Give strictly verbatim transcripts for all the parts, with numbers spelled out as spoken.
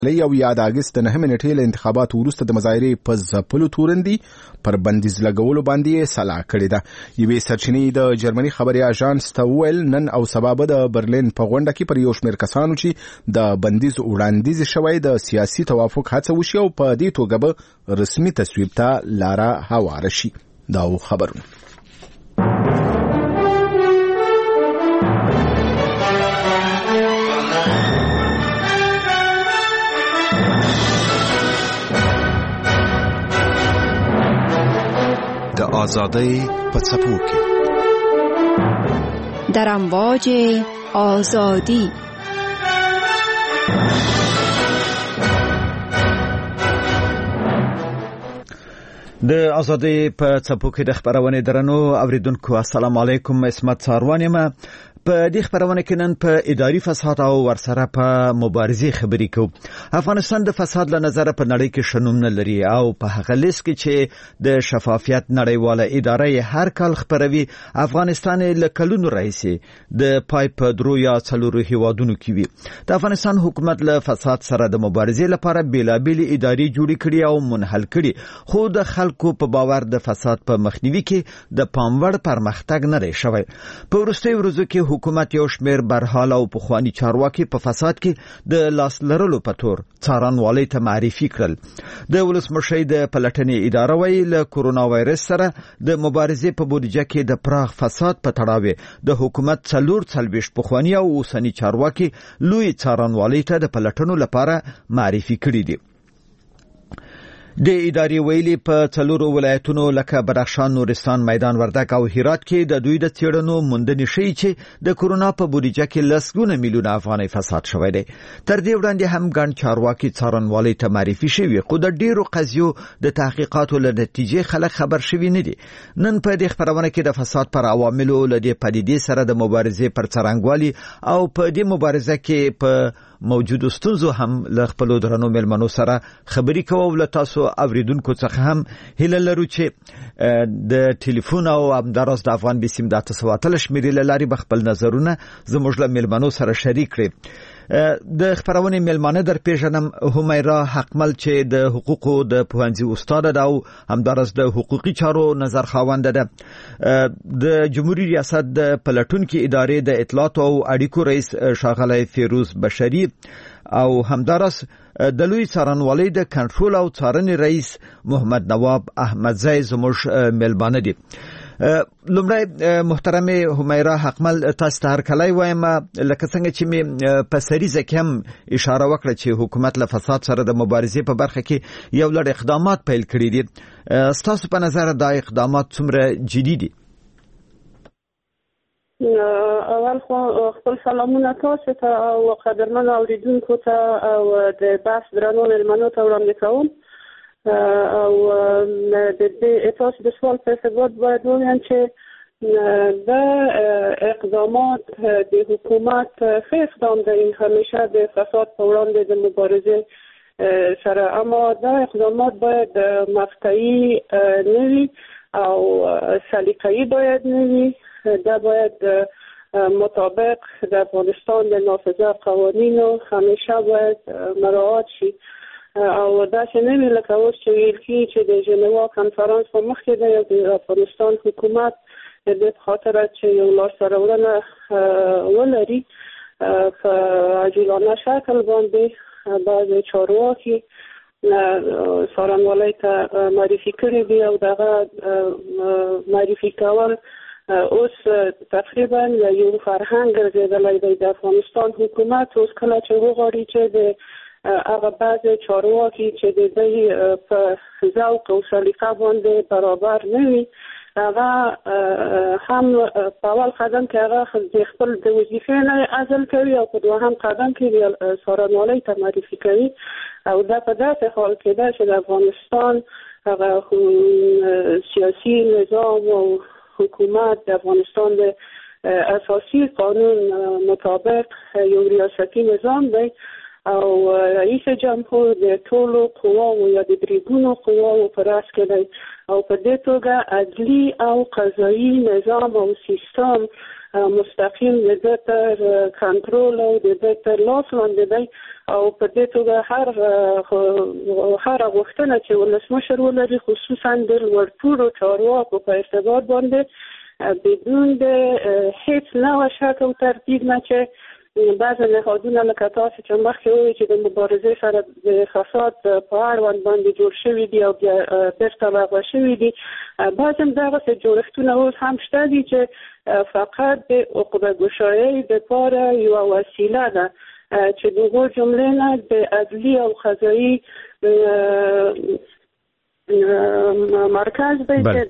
او یا د اگست د نهمې نیټې له انتخاباتو وروسته د مظاهرې په ځپلو تورندي پر بندیز لګولو باندې سلا کړې ده. یوې سرچینې د جرمني خبري اژانس ته وویل نن او سبا به د برلین په غونډه کې پر یو شمېر کسانو چې د بندیز وړاندیز شوی د سیاسي توافق هڅه وشي او په دې توګه به رسمي تصویب ته لاره هواره شي. دا خبرونه د آزادۍ په څپو کې در امواج آزادی د آزادۍ په څپو کې د خبرونه درنو اوریدونکو السلام علیکم. اسمت ساروان یم. په دې خبرونه کې نن په اداري فساد او ورسره په مبارزې خبرې کوو. افغانستان د فساد له نظر په نړۍ کې شنوم نه لري او په هغه لیست کې چې د شفافیت نړیواله اداره هر کال خبروي افغانستان له کلونو راځي د پای په درو یا څلورو هیوادونو کې وي. د افغانستان حکومت له فساد سره د مبارزې لپاره بیلابېل ادارې جوړې کړي او منحل کړي، خو د خلکو په باور د فساد په مخنیوي کې د پاموړ پرمختګ نه دی شوی. په وروستیو ورځو کې حکومت یو شمېر برحال او پخوانی چارواکي په فساد کې د لاس لرلو په تور څارنوالۍ ته معرفي کړل. د ولسمشر د پلټنې اداره وایي له کورونا وایرس سره د مبارزې په بودیجه کې د پراخ فساد په تړاو د حکومت څلور څلوېښت پخوانی او اوسنی چارواکي لوی څارنوالۍ ته د پلټنو لپاره معرفي کړي دي. د ادارې ویلي په څلورو ولایتونو لکه بدخشان، نورستان، میدان وردګ او هرات کې د دوی د څېړنو موندنې ښیي چې د کورونا په بودیجه کې لسګونه میلیونه افغانۍ فساد شوی دی. تر دې وړاندې هم ګڼ چارواکي څارنوالۍ ته معرفي شوي، خو د ډېرو قضیو د تحقیقاتو له نتیجې خلک خبر شوي نه دي. نن په دې خبرونه کې د فساد پر عواملو له دې پدیدې سره د مبارزې پر څرنګوالي او په دې مبارزه کې په موجودو ستونزو هم له خپلو درنو مېلمنو سره خبرې کوو. له تاسو اوریدونکو څخه هم هیله لرو چې د ټلیفون او همداراز د افغان بیسیم د اته سوه اتلس شمېرې له لارې به خپل نظرونه زموږ له مېلمنو سره شریک کړي. د خبرونې مېلمانه در پیژنم همیرا حقمل چې د حقوقو د پوهنځي استاد ده او همداراز د حقوقي چارو نظر خاوند ده. د جمهوریت ریاست د پلټونکو ادارې د اطلاعات او اړیکو رئیس ښاغلی فیروز بشری او همداراز د لوی څارنوالۍ د کنټرول او څارنې رئیس محمد نواب احمدزی زموږ مېلمانه دي. لومړی محترمه همیرا حقمل، تاسو ته هرکلی وایم. لکه څنګه چې مې په سریزه کې هم اشاره وکړه چې حکومت له فساد سره د مبارزې په برخه کې یو لړ اقدامات پیل کړي دي. ستاسو په نظر دا اقدامات څومره جدي دي؟ اول خو خپل سلامونه تاسو ته او قدرمن اوریدونکو ته او د بحث درنو مېلمنو ته وړاندې کوم. او د دې تاسو د سوال په ثبوت باید ووایم چې د اقدامات د حکومت ښه اقدام دی همیشه د فساد په وړاندې د مبارزې سره، اما دا اقدامات باید مقطعي نه وي او سلیقه‌ای باید نه وي. دا باید مطابق د افغانستان د نافذه قوانینو همیشه باید مراعات شي او دا چې نه وي لکه اوس چې ویل کېږي چې د ژنوا کنفرانس په مخکې دی او د افغانستان حکومت د دې په خاطر چې یو لاسته راوړنه ولري په عاجلانه شکل باندې بعضې چارواکي څارنوالۍ ته معرفي کړي دي او دغه معرفي کول اوس تقریبا یو فرهنګ ګرځېدلی دی د افغانستان حکومت. اوس کله چې وغواړي چې د هغه بعضې چارواکي چې د دوی په ذوق او سلیقه باندې برابر نه وي، هغه هم په اول قدم کې هغه د خپل د وظیفې نه عزل کوي او په دوهم قدم کې څارنوالۍ ته معرفي کوي. او دا په داسې حال کې ده چې د افغانستان هغه سیاسي نظام او حکومت د افغانستان د اساسي قانون مطابق یو ریاستي نظام دی او رئیس جمهور د ټولو قواو یا د بریګونو قواو په راس کې دی او په دې توګه عدلي او قضایي نظام او سیستم مستقیم د تر کنټرول او د تر لاس لاندې دی او په دې توګه هر هر غوښتنه چې ولسمشر ولري خصوصا د لوړپوړو چارواکو په ارتباط باندې بدون د هیڅ نوع شک او تردید نه چې بعض نهادونه لکه تاسو چې مخکې وویل چې د مبارزې سره د فساد په اړوند باندې جوړ شوي دي او بیا بیرته لغوه شوي دي، بعض هم دغسې جوړښتونه اوس هم شته دي چې فقط د عقده ګشایۍ دپاره یوه وسیله ده چې د هغو جملې نه د عدلي او قضایي مرکز دی چې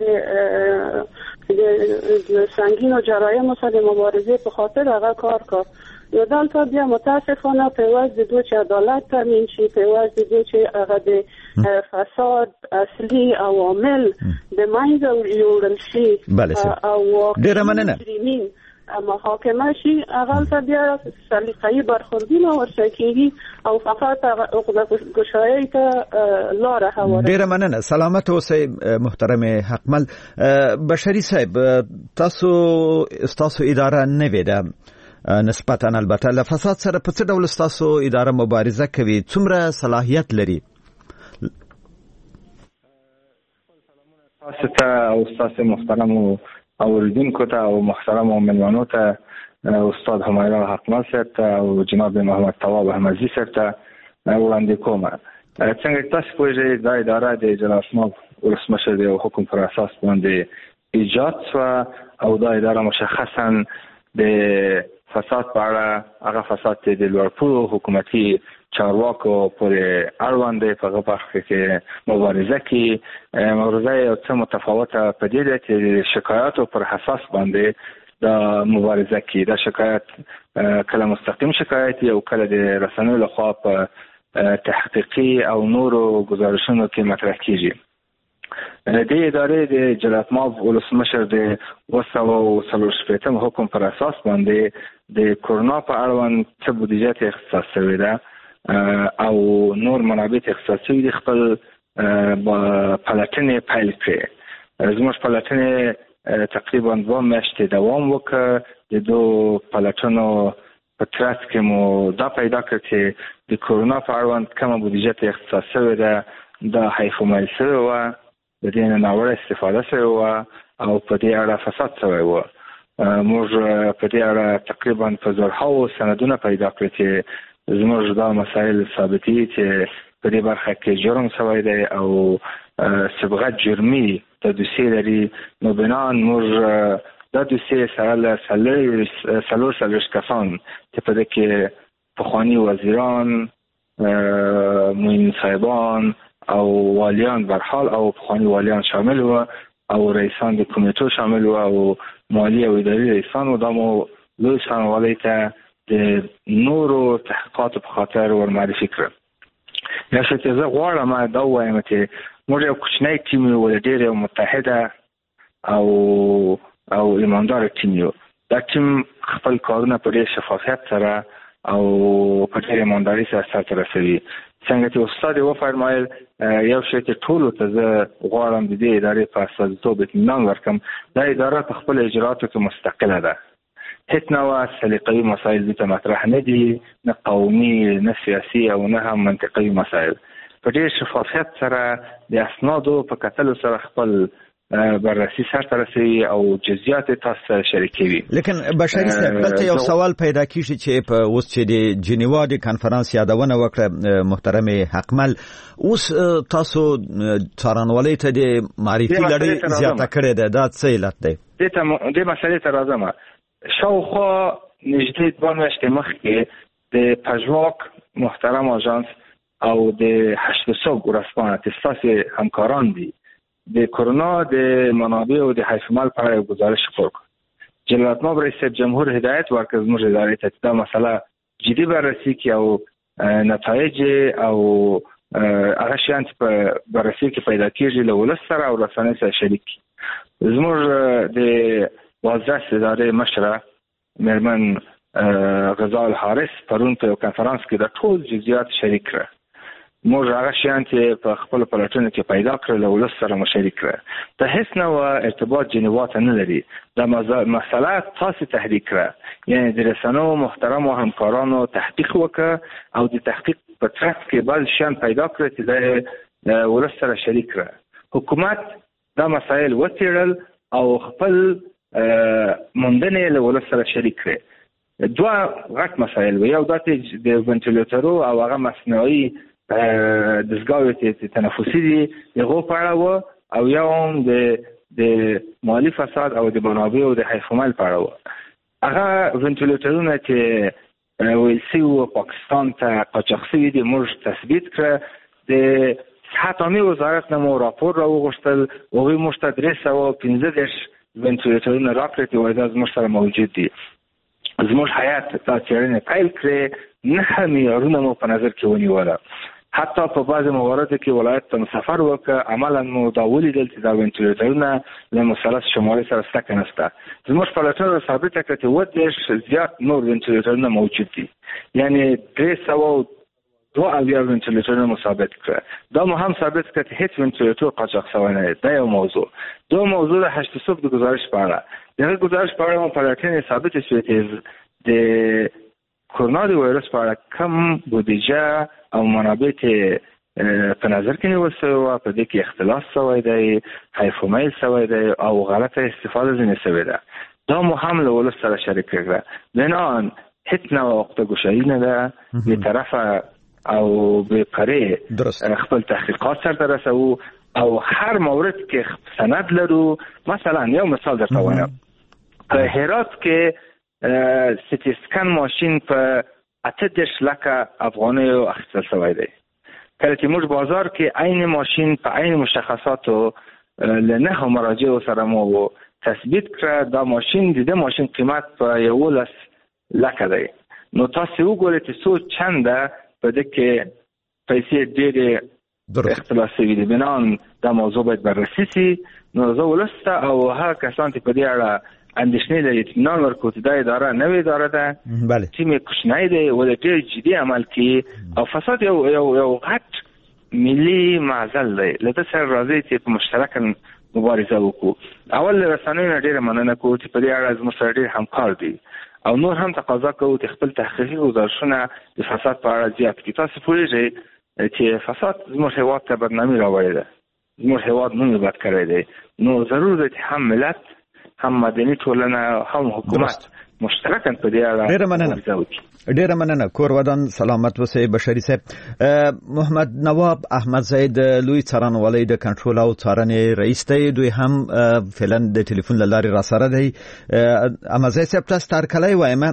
د سنگینو جرایمو سره د مبارزې په خاطر هغه کار کار. نو دلته بیا متاسفانه پیوست د دو چې عدالت تامین شي، پیوست د دو چې هغه د فساد اصلي عوامل د منځه یوړل شي او ډېره مننه محاکمه شي، هغه ته بیا سلیقه‌ای برخوردی نه ورسره کېږي او فقط عقده ګشایۍ ته لاره هواره. ډېره مننه. سلامت اوسئ محترم حقمل. بشري صاحب، تاسو ستاسو اداره نوې ده نسبتا البته له فساد سره په څه ډول ستاسو اداره مبارزه کوي؟ څومره صلاحیت لري؟ تاسو ته او تاسو محترم اوریدونکو ته او محترم مېلمنو ته استاد حمیدالله حقمل صاحب ته او جناب محمد طواب احمدزي صاحب ته وړاندې کوم. څنګه تاسو پوهیږئ دا اداره د جلال آباد ولسمشر د حکم پر اساس باندې ایجاد شوه او دا اداره مشخصا د فساد په اړه هغه فساد چې د لوړپوړو حکومتي چارواکو پورې اړوند دی په هغه برخه کې مبارزه کوي. مبارزه یو څه متفاوته په دې ده چې شکایاتو پر حساس باندې دا مبارزه کوي. دا شکایت کله مستقیم شکایت او کله د رسنیو لخوا په تحقیقي او نورو گزارشونو کې مطرح کیږي. د ادارې د جلال آباد ولسمشر د وسو څلور شپېتم حکم پر اساس باندې د کورونا په اړوند څه بودیجه ته اختصاص شوی ده او نور منابع ته اختصاص شوي دي. خپل پلټنې پیل کړې. زموږ پلټنې تقریبا دوه میاشتې دوام وکړ. د دو پلټنو په ترڅ کې مو دا پیدا کړ چې د کورونا په اړوند کومه بودیجه ته اختصاص شوې ده دا حیفومایل شوې وه، د دې نه ناوړه استفاده شوې وه او په دې اړه فساد شوی وه. موږ په دې اړه تقریبا په زرهاو سندونه پیدا کړي چې زموږ دا مسایل ثابتوي چې په دې برخه کې جرم شوی دی او سبغت جرمي د دوسیې لري. نو بنان موږ دا دوسیې سره له څلور څلوېښت کسان چې په دې کې پخواني وزیران، معین صاحبان او والیان برحال او پخوانی والیان شامل و او رئیسان د کمیټو شامل و او مالی او اداري رئیسان و. دا مو لوی څارنوالۍ ته د نورو تحقیقاتو په خاطر ورمعرفي کړل. یا چې زه غواړم دا ووایم چې موږ یو کوچنی ټیم یو، ډېر یو متحده او او ایماندار ټیم یو. دا ټیم خپل کارونه په ډېر شفافیت سره او په ډېر ایمانداري سره سرته رسوي. څنګه چې استاد وفرمایل یو شی چې ټولو ته زه غواړم د دې ادارې په استازیتوب اطمینان ورکړم، دا اداره په خپل اجرااتو کې مستقله ده. هیڅ نوع سلیقه‌ای مسایل دې ته مطرح نه دي، نه قومي نه سیاسي او نه هم منطقي مسایل. په ډېر شفافیت سره د اسنادو په کتلو سره خپل بررسي سرته رسوي او جزئیات تاسو سره شریکوي. لیکن بشري صاحب دلته یو سوال پیدا کیږي چې په اوس چې د جنیوا د کانفرنس یادونه وکړه محترم حقمل، اوس تاسو څارنوالۍ ته د معرفي لړۍ زیاته کړې ده، دا څه علت دی؟ دې مسئلې ته راځم. شاوخوا نږدې دوه میاشتې مخکې د پژواک محترم آژانس او د هشت صبح ورځپاڼه چې ستاسې همکاران دي د کرونا د منابع او د حیفمال په اړه گزارش خپور کړ. جلال آباد رئیس جمهور هدایت ورکړ زموږ ادارې ته دا مسله جدي بررسي کړي او نتایج او هغه شیان چې په بررسي کې پیدا کېږي له ولس سره او رسنیو سره شریک کړي. زموږ د وزارت ادارې مشره مېرمن غزال حارث پرون په یو کنفرانس کې د ټول جزئیات شریک کړه. موږ هغه شیان چې په خپل پلټنه کې پیدا کړل او ولس سره مشارک کړل. ته هیڅ نه ارتباط جنیوا ته نه لري. دا مسله تاسو تحریک کړه، یعنی د رسنیو محترم او همکارانو تحقیق وکړه او د تحقیق په ترڅ کې بعض شیان پیدا کړل چې د ولس سره شریک کړه. حکومت دا مسایل وڅېړل او خپل موندنې له ولس سره شریک کړې. دوه غټ مسایل و، یو دا چې د وینټیلیټرو او هغه مصنوعي دستګاوې چې تنفسي دي هغو په اړه و، او یو هم د د مالي فساد او د منابعو د حیف مال په اړه و. هغه وینټیلیټرونه چې ویل سوي پاکستان ته قاچاق سوي دي موږ تثبیت کړه. د صحت عامې وزارت نه مو راپور راوغوښتل، هغوی موږ ته درې سوه پنځه دېرش وینټیلیټرونه راکړل چې وایي دا زموږ سره موجود دي. زموږ هیات دا څېړنې پیل کړې، نهه معیارونه مو په نظر کې ونیوله. حتی په بعضې مواردو کې ولایت ته سفر وکړه، عملا مو دا ولیدل چې دا وینټیلیټرونه له مثلث شمالي سره ستکه نشته. زموږ پلټنه ثابته کړه چې اووه دېرش زیات نور وینټیلیټرونه موجود دي، یعنی درې سوه دوه اویا وینټیلیټرونه مو ثابت کړه. دا مو هم ثابت کړه چې هېڅ وینټیلیټر قاچاق شوی نه دی. دا یو موضوع. دو موضوع د هشت صبح د ګزارش په اړه. دغه ګزارش په اړه مو پلټنې ثابته شوې چې د کورونا د وایرس په اړه کم بودیجه او منابع ته په نظر کې نیول شوی وه، په دې کې اختلاس شوی دی، حیف میل شوی دی او غلطه استفاده ځینې شوې ده. دا مو هم له ولس سره شریک کړه. بنان هیڅ نوع وقته ګوشایي نه ده، بېطرفه او به پره خپل تحقیقات سره رسو او هر مورد کې سند لرو. مثلا یو مثال درته وایم، په هرات کې سیټي سکن ماشین په اته دېرش لکه افغانیو اخیستل شوی دی. کله چې موږ بازار کې عین ماشین په عین مشخصاتو له نهو مراجعو سره مو تثبیت کړه، دا ماشین د دې ماشین قیمت په یولس لکه دی. نو تاسو وګورئ چې څو چنده په دې کې پیسې ډېرې اختلاس شوي دي. بنان دا موضوع باید بررسي شي. نو زه ولس ته او هغه کسان چې په دې اړه اندېښنې لري اطمینان ورکړو چې دا اداره نوې اداره ده، ټیم یې کوچنی دی، ولې ډېر جدي عمل کوي او فساد یو یو یو غټ ملي معضل دی. له ده سره راځئ چې په مشترکه مبارزه وکړو. اول له رسنیو نه ډېره مننه کوو چې په دې اړه زموږ سره ډېر همکار دي او نور هم تقاضا کوو چې خپل تحقیقي ګزارشونه د فساد په اړه زیات کړي. تاسو پوهېږئ چې فساد زموږ هېواد ته بدنامي راوړې ده، زموږ هېواد نوم یې بد کړی دی. نو ضرور دی چې هم ملت، هم مدني ټولنه، هم حکومت مشترکاً په دې اړه ډېره مننه. ډېره مننه. کور ودان سلامت اوسئ بشري صاحب. محمد نواب احمد زید لوی څارنوالۍ د کنټرول او څارنې رئیس دی، دوی هم فعلا د ټلیفون له لارې راسره دی. احمد زید صاحب تاسو ته هرکلی وایم.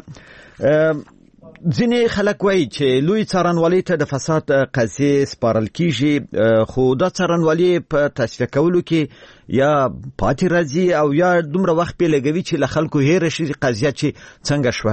ځینې خلک وایي چې لوی څارنوالۍ ته د فساد قضیې سپارل کیږي، خو دا څارنوالۍ په تصفیه کولو کې یا پاتې راځي او یا دومره وخت پې لګوي چې له خلکو هېره شي قضیه چې څنګه شوه.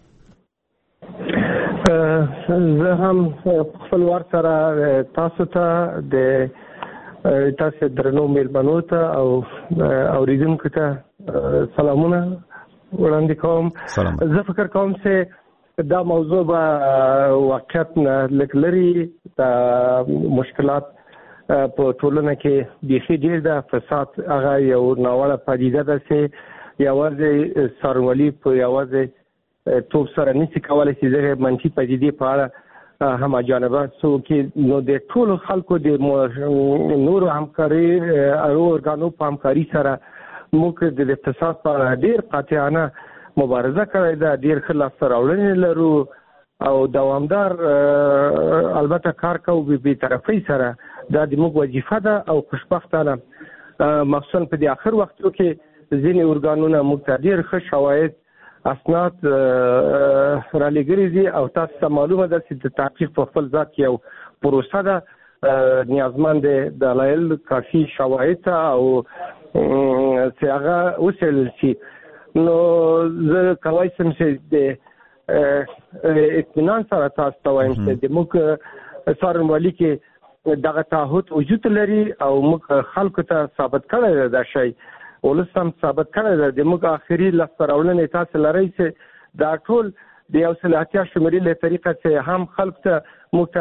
زه هم خپل وار سره تاسو ته د تاسو درنو میلمنو ته او اوریدونکو ته سلامونه وړاندې کوم. زه فکر کوم چې دا موضوع به واقعیت نه لږ لرې، دا مشکلات په ټولنه کې بیخي ډېر ده. فساد هغه یو ناوړه پدیده ده چې یوازې څارنوالي په یوازې توپ سره نشي کولی چې دغه منفي پدیدې په اړه هم جانبه څوک نو د ټولو خلکو د نورو همکاري او ارګانو په همکاري سره موږ د فساد په اړه ډېر قاطعانه مبارزه کړې ده، ډېر ښه لاسته راوړنې لرو او دوامدار البته کار کوو بې طرفۍ سره. دا د موږ وظیفه ده او خوشبختانه مخصوصا په دې آخر وختو کې ځینې ارګانونه موږ ته ډېر ښه شواهد اسناد رالیږلي دي او تاسو ته معلومه ده چې د تحقیق په خپل ذات کې یو پروسه ده، نیازمند دلایل کافي شواهد ته او چې هغه وڅېړل شي. نو زه کولی شم چې د اطمینان سره تاسو ته وایم چې د موږ څارنوالي کې دغه تعهد وجود لري او موږ خلکو ته ثابت کړی دی دا شی، ولس هم ثابت کړی دی. د موږ آخري لاسته راوړنې تاسو لرئ چې دا ټول د یو سل اتیا شمېرې له طریقه چې هم خلکو ته موږ ته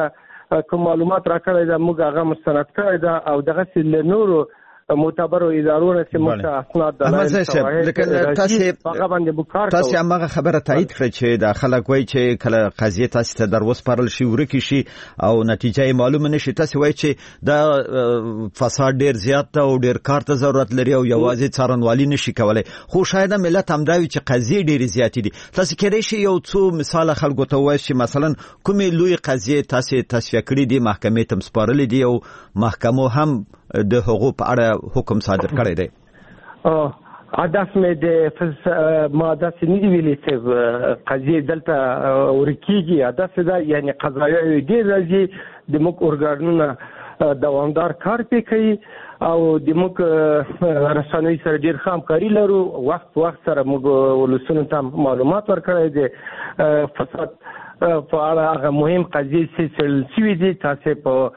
کوم معلومات راکړی دا موږ هغه مستند کړی دا او دغه له نورو معتبرو ادارو چې موږ اسناد دلایل لکه تاسو هغه باندې بوکار تاسو هغه خبره تایید کړئ چې د خلک وایي چې کله قضیه تاسو ته در وسپارل شي ورکی شي او نتیجه یې معلومه نشي تاسو وایي چې دا فساد ډیر زیات او ډیر کار ته ضرورت لري او یوازې څارنوالي نشي کولای خو شاید ملت هم دا وي چې قضیه ډیر زیات دي تاسو کېدای شي یو څو مثال خلکو ته وایي چې مثلا کومې لوی قضیه تاسو تصفیه کړې دي محکمې ته سپارلې دي او محکمو هم د حقوق په اړه حکم صادر کړی دی اه هدف مې د ماده سنیدي ویلي چې قضیه دلته ورکیږي هدف دا یعنی قضایي ډیر راځي د موږ اورګانونه دوامدار کار کوي او د موږ رسنۍ سره ډیر همکاري لرو وخت وخت سره موږ ولسونو ته معلومات ورکړی دي فساد په اړه هغه مهم قضیې چې سوي دي تاسو په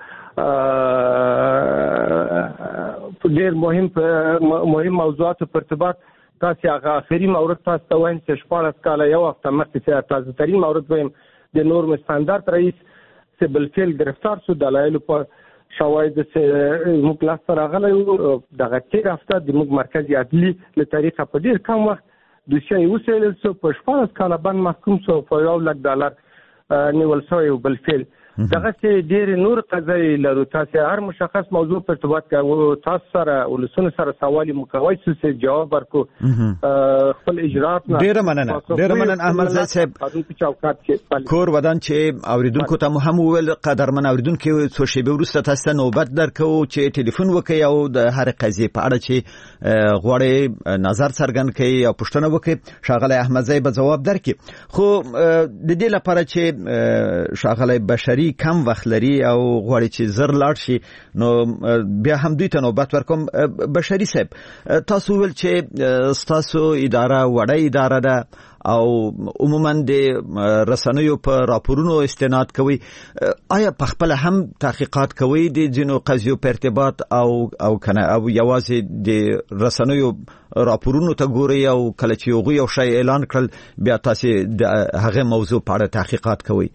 ډیر مهم مهم موضوعات په ارتباط تاسو هغه اخري مورد تاسو ته وایم چې شپږ کاله یو وخت مخکې تاسو ترين مورد وایم د نورم استاندارد رئیس چې بلفل گرفتار شو دلایل په شواهد چې موږ لاس راغلی دغه تیر هفته د موږ مرکزي عدلي له طریقه په ډیر کم وخت دوسیه وسیل سو په شپږ کاله باندې محکوم شو په یو لک ډالر نیول شوی بلفل دغه چې ډېر نور قضایي لرو تاسو هر مشخص موضوع په ارتباط کوي تاسو سره ولسونه سره سوال مکوي چې جواب ورکو خپل اجرات نه ډېر مننه ډېر مننه احمد زید صاحب کور ودان چې اوریدونکو ته هم ویل قدرمن اوریدونکو څو شیبه وروسته تاسو نوبت درکو چې ټلیفون وکړئ او د هر قضیه په اړه چې غواړي نظر څرګند کړي او پوښتنه وکړي شاغلی احمد زید به جواب درکړي خو د دې لپاره چې شاغلی بشری کم وخت لري او غواړي چې زر لاړ شي نو بیا هم دوی ته نوبت ورکوم بشری صاحب تاسو ول چې تاسو اداره وړه اداره ده او عموما د رسنیو په راپورونو استناد کوي آیا په خپل هم تحقیقات کوي د جنو قضیو په ارتباط او او کنه او یوازې د رسنیو راپورونو ته ګوري او کله چې یو یو شی اعلان کړل بیا تاسو د هغه موضوع په اړه تحقیقات کوي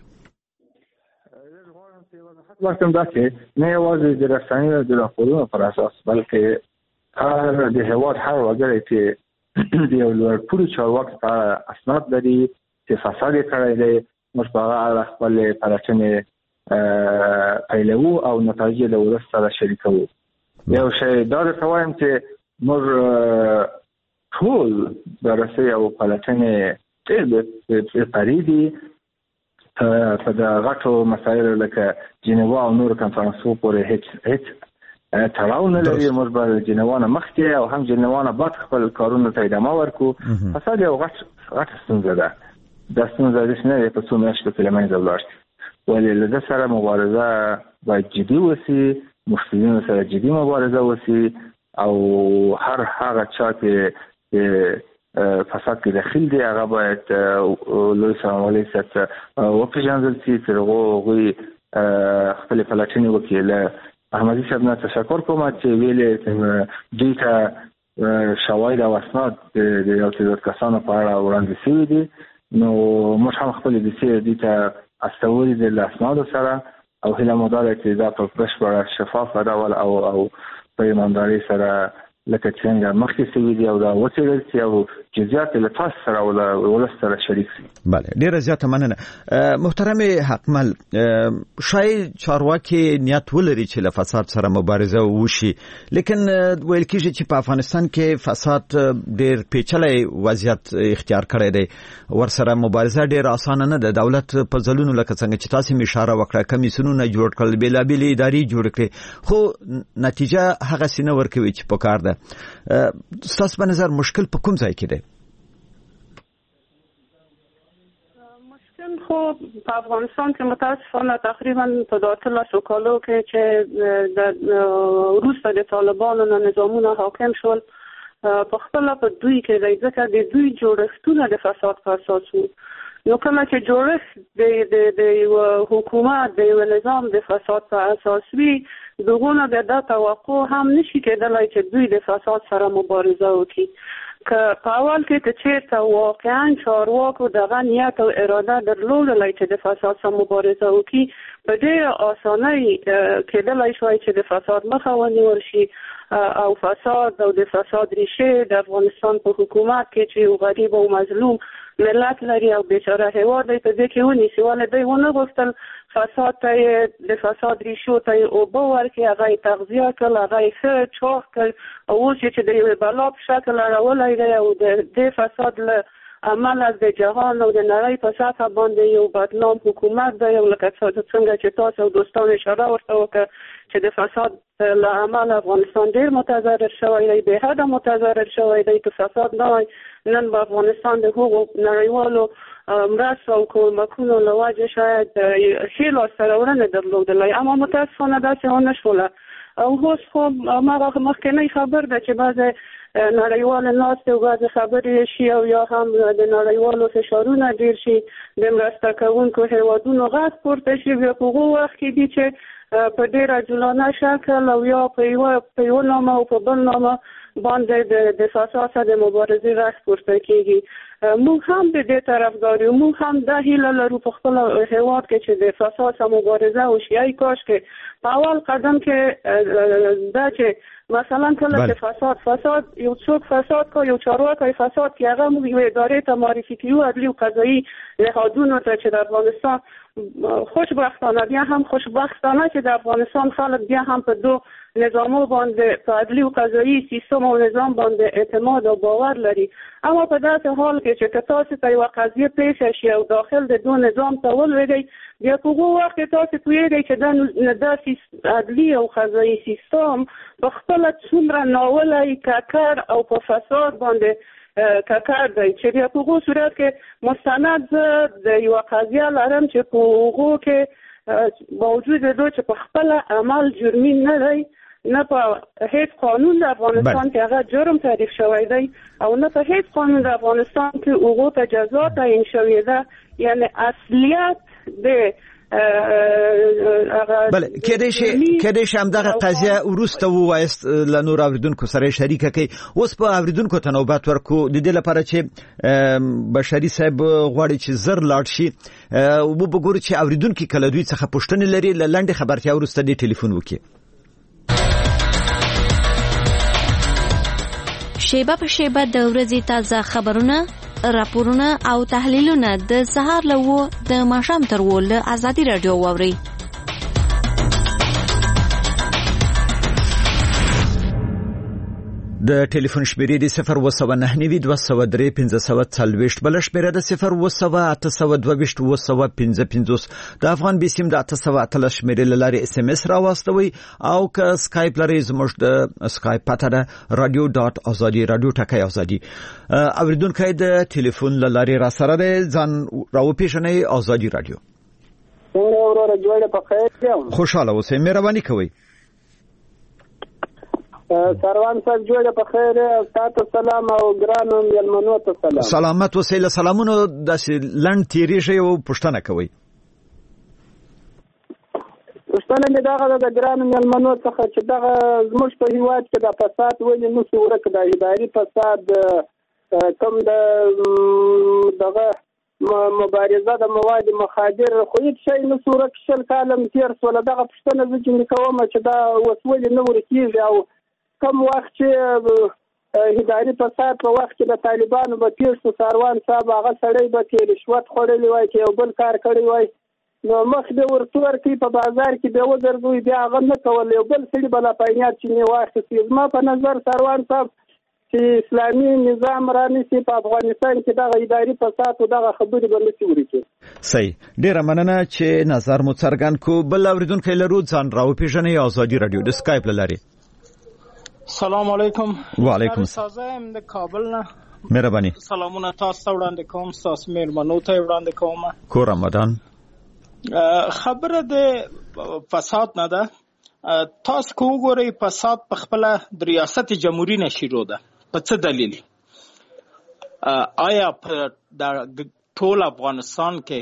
وخت هم دا چې نه یوازې د رسنیو د راپورونو پر اساس بلکې هر د هیواد هر وګړی چې د یو لوړ پوړي چارواکي په اسناد لري چې فساد یې کړی دی موږ په هغه اړه خپل پلټنې پیلوو او نتایج له ولس سره شریکوو یو شی دا درته وایم چې موږ ټول د رسنۍ او پلټنې ډېر پرې دي په د غټو مسایلو لکه جنیوا او نور کنفرانسو پورې هیڅ هیڅ تړاو نه لري موږ به جنیوا نه مخکې او هم جنیوا نه بعد خپل کارونو ته ادامه ورکو فساد یو غټ غټ ستونزه ده دا ستونزه داسې نه ده په څو میاشتو کې له منځه ولاړ شي ولې له ده سره مبارزه باید جدي وسي مفسدینو سره جدي مبارزه وسي او هر هغه چا چې فساد کې داخل دی هغه باید لوی سموالي سره وپیژندل شي چې هغه خپل پلاتیني وکیل احمدي صاحب نه تشکر کوم چې ویلې دوی ته شواهد او اسناد د یو څه کسانو په اړه وړاندې شوي دي نو موږ هم خپل د سي دي ته استوري د اسناد سره او هله مدار چې دا په بشپړ شفاف ډول او او په ایمانداري سره لکه څنګه مخکې سوي دي او دا وڅېړل شي او جزئیات له تاسو سره او ولس سره شریک شي. بله ډیره زیاته مننه محترم حقمل شاید چارواکي نیت ولري چې له فساد سره مبارزه وشي لیکن ویل کېږي چې په افغانستان کې فساد ډیر پیچلی وضعیت اختیار کړی دی ورسره مبارزه ډیر اسانه نه ده دولت په ځلونو لکه څنګه چې تاسو می اشاره وکړه کمیسیونونه جوړ کړل بیلابېلې ادارې جوړ کړې خو نتیجه هغه سینه ورکوي چې پکار ده ستاسو په نظر مشکل په کوم ځای کې دی مشکل خو په افغانستان کې متاسفانه تقریبا په داتلسو کالو کې چې د وروسته د طالبانو نه نظامونه حاکم شول په خپل په دوی کې دی ځکه د دوی جوړښتونه د فساد په اساس وو نو کله چې جوړښت د د حکومت د نظام د فساد په اساس وي دغونه د دا توقع هم نشي کېدلای چې دوی د فساد سره مبارزه وکړي که په اول کې که چېرته واقعا چارواکو دغه نیت او اراده درلودلی چې د فساد سره مبارزه وکړي، په ډېره اسانۍ کېدلی شوی چې د فساد مخه ونیول شي او فساد او د فساد ریښې د افغانستان په حکومت کې چې یو غریب او مظلوم ملت لري او بیچاره هیواد دی په دې کې ونیسي. ولې دوی ونه غوښتل فساد ته یې د فساد ریښو ته یې اوبه ورکړي، هغه یې تغذیه کړل، هغه یې ښه چاق کړ او اوس چې د یوې بلا په شکل اړولی دی او د دې فساد له امله د جهان او د نړۍ په سطحه باندې یو بدنام حکومت دی. او لکه څنګه چې تاسو او دوستان اشاره ورته وکړه چې د فساد له امله افغانستان ډېر متضرر شوی دی، بې حده متضرر شوی دی. که فساد نه وای نن به افغانستان د هغو نړیوالو مرستو او کومکونو له وجې شاید ښې لاسته راوړنې درلودلی، اما متاسفانه داسې ونه شوله. او اوس خو هماغه مخکینۍ خبر ده چې بعضې نړیوال ناستې او بعضې خبرې شي او یا هم د نړیوالو فشارونه ډېر شي، د مرسته کوونکو هېوادونو غږ پورته شي. بیا په هغو وخت کې دي چې په ډېر عجولانه شکل او یا په یوه په یوه نامه او په بل نامه باندې د فساد سره د مبارزې غږ پورته کېږي. موږ هم د دې طرفدار یو، موږ هم دا هیله لرو په خپل هېواد کې چې د فساد سره مبارزه وشي. ای کاش کې په اول قدم کې دا چې مثلا کله چې فساد فساد یو څوک فساد کو یو چارواکی فساد کې هغه موږ یو ادارې ته معرفي کړو، عدلي او قضایي نهادونو ته چې د افغانستان خوشبختانه بیا هم خوشبختانه چې د افغانستان خلک بیا هم په دو نظامو باندې په عدلي او قضایي سیستم او نظام باندې اعتماد او باور لري. اما په داسې حال کې چې تاسو ته یو قضیه پیښ شي او داخل د دو نظام ته ولوېږئ، بیا په هغه وخت کې تاسو پوهېږئ چې دا دا عدلي او قضایي سیستم په خپله څومره ناولی ککړ او په فساد باندې ککړ دی چې بیا په هغو صورت کې مستند زه د یوه قضیه لرم چې په هغو کې باوجود دو چې په خپله عمل جرمي نه دی، نه په هیڅ قانون د افغانستان کې هغه جرم تعریف شوی دی او نه په هیڅ قانون د افغانستان کې هغو ته جزا تعیین شوې ده. یعنی اصلیت د بله کېدای شي کېدای شي همدغه قضیه وروسته ووایست له نور اوریدونکو سره شریکه کوي. اوس په اوریدونکو ته نوبت ورکو د دې لپاره چې بشري صاحب غواړي چې زر لاړ شي او وګورو چې اوریدونکو کله دوی څخه پوښتنې لري. له لنډې خبرتیا وروسته دې ټلیفون وکړي. شیبه په شیبه د ورځې تازه خبرونه، راپورونه او تحلیلونه د سهار له و د ماښام تر و له ازادي راډیو واورئ. د ټلیفون شمیرې د صفر اووه سوه نهه نوي دوه سوه درې پنځه سوه څلوېښت، بله شمیره د صفر اووه سوه اته سوه دوه ویشت اووه سوه پنځه پنځوس. د افغان بیسیم د اته سوه اتلس شمیرې له لارې اس ام اس راواستوئ او که سکایپ لرئ زموږ د سکایپ پته ده رادیو ډاټ ازادي، رادیو ټکی ازادي. اوریدونکی د ټلیفون له لارې را سره دی، ځان راوپېژنئ. ازادي رادیو. خوشحاله اوسئ، مهرباني کوئ. سروان صاحب جوړه په خیر، تاسو سلام او ګرانو مېلمنو ته سلام. سلامت اوسئ. له سلامونو داسې لنډ تیریږئ او پوښتنه کوئ. پوښتنه مې دغه د ګرانو مېلمنو څخه چې دغه زموږ په هېواد کې د فساد ولې نشي ورک، د اداري فساد کوم د دغه مبارزه د مواد مخدر خو هیڅ شی نشي ورک. شل کاله تېر شول. دغه پوښتنه زه چې کوم چې دا اوس ولې نه ورکېږي او کم وخت چې اداري فساد په وخت کې د طالبانو به تېر شو، سروان صاحب هغه سړی به کې رشوت خوړلی وای چې یو بل کار کړی وای نو مخ به ورته ورکړي په بازار کې به وګرځوي، بیا هغه نه کول، یو بل سړي به لا پاینات چې نه واخیستي. زما په نظر سروان صاحب چې اسلامي نظام رانیسي په افغانستان کې دغه اداري فساد او دغه خبرې به نشي ورکېږي. صحیح، ډېره مننه چې نظر مو څرګند کو. بل اوریدونکی لرو، ځان راوپېژنئ. ازادي رادیو د سکایپ له لارې. سلام علیکم. وعلیکم السلام. د کابل نه مهرباني سلامونه تاسو ته وړاندې کوم، تاسو مېلمنو ته وړاندې کوم. کور رمضان خبره د فساد نه ده. تاسو کو وګورئ فساد په خپل د ریاست جمهوریت نه شروع ده. په څه دلیل؟ آیا په ټول افغانستان کې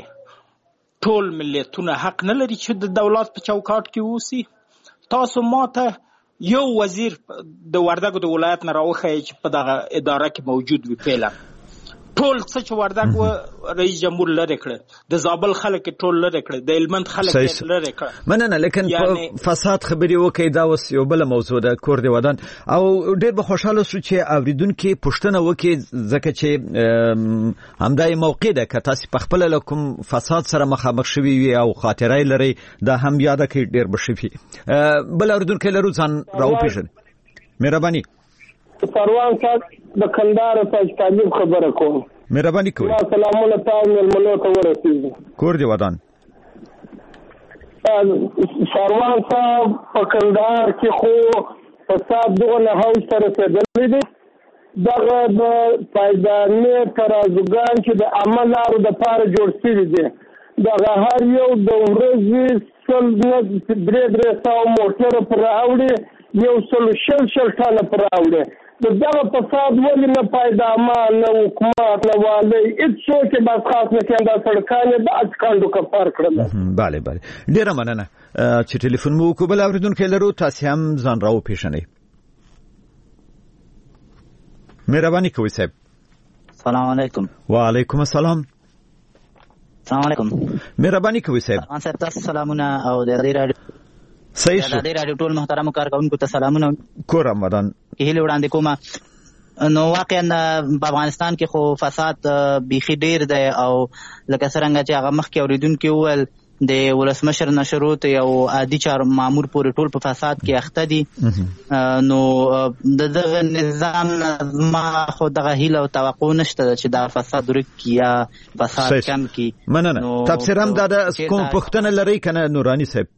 ټول ملتونه حق نه لري چې د دولت په چوکاټ کې اوسي؟ تاسو ماته یو وزیر د وردګو د ولایت نه راوخی چې په دغه اداره کې موجود وي فعلا ټول څه چې وردګ و رئیس جمهور لري کړ د زابل خلک ټول لري کړ د هلمند خلک لري کړ مننه لیکن فساد خبري وکي دا وس یو بل موضوع ده کور دی ودان او ډېر به خوشاله شو چې اوریدونکو پښتنه وکي ځکه چې همدای موقع ده که تاسو په خپل لکم فساد سره مخامخ شوي وي او خاطرای لري دا هم یاد کړئ ډېر بشي بل اوریدونکو لرو ځان راو پیژن مهرباني پروان صاحب د کندهار په تعلیم خبره کوم مهرباني کوئ سلامونه تاسو ملمنو ته ورسیږي کور دی ودان پروان صاحب په کندهار کې خو فساد دغه هاوس سره رسیدلی دی دغه د پایدارنې ترازوګان چې د عمل لارو د پاره جوړ شوي دي دغه هر یو د ورځې سل درې درې سوه موټره پر راوړي یو سل شل شل ټانه پر راوړي د دغه فساد ولې نه پایدامه نه حکومت نه والی هېڅوک یې بس خاص نه کوي دا سړکان یې د اچکانډو کفار کړل بله بله ډېره مننه چې ټلیفون مو وکړو بل اورېدونکی لرو تاسې هم ځان راوپېژنئ مهرباني کوئ صاحب سلام علیکم وعلیکم السلام سلام علیکم مهرباني کوئ صاحب ان صاحب تاسو سلامونه او د دې راډیو صحیح شو د دې راډیو ټول محترم کارکونکو ته سلامونه کور رمضان هیله وړاندې کومه نو واقعا په افغانستان کې خو فساد بیخي ډیر دی او لکه څنګه چې هغه مخکې اوریدونکو وویل د ولسمشر نشروت یو عادي چار مامور پورې ټول په فساد کې اخته دي نو د دغه نظام ما خو دغه هیله او توقع نشته چې دا فساد ورک یا فساد کم کی مننه تفسیر هم دا کوم پښتنه لري کنه نورانی صاحب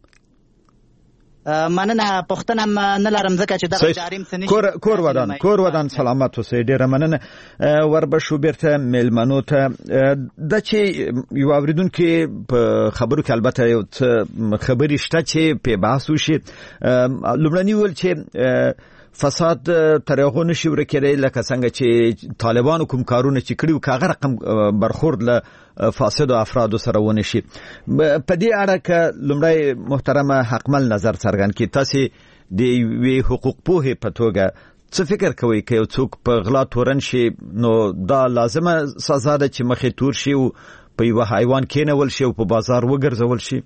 مننه پښتنه نه لرم ځکه چې دغه جاریم سنشي کور کور ودان کور ودان سلامت اوسئ ډیره مننه وربشو بیرته میلمنو ته د چې یو اوریدونکو په خبرو کې البته یو خبري شته چې په بحث وشي لومړنی ول چې فساد تر هغه نشي ورکړي لکه څنګه چې طالبانو کوم کارونه چې کړیو کاغه رقم برخورد له فاسد افراد سره ونه شي په دې اړه ک لومړی محترمه حقمل نظر څرګند کی تاسو د وی حقوق په پتوګه څه فکر کوئ چې یو څوک په غلا تورن شي نو دا لازمه سزا ده چې مخې تور شي او په یو حیوان کېنول شي او په بازار وګرځول شي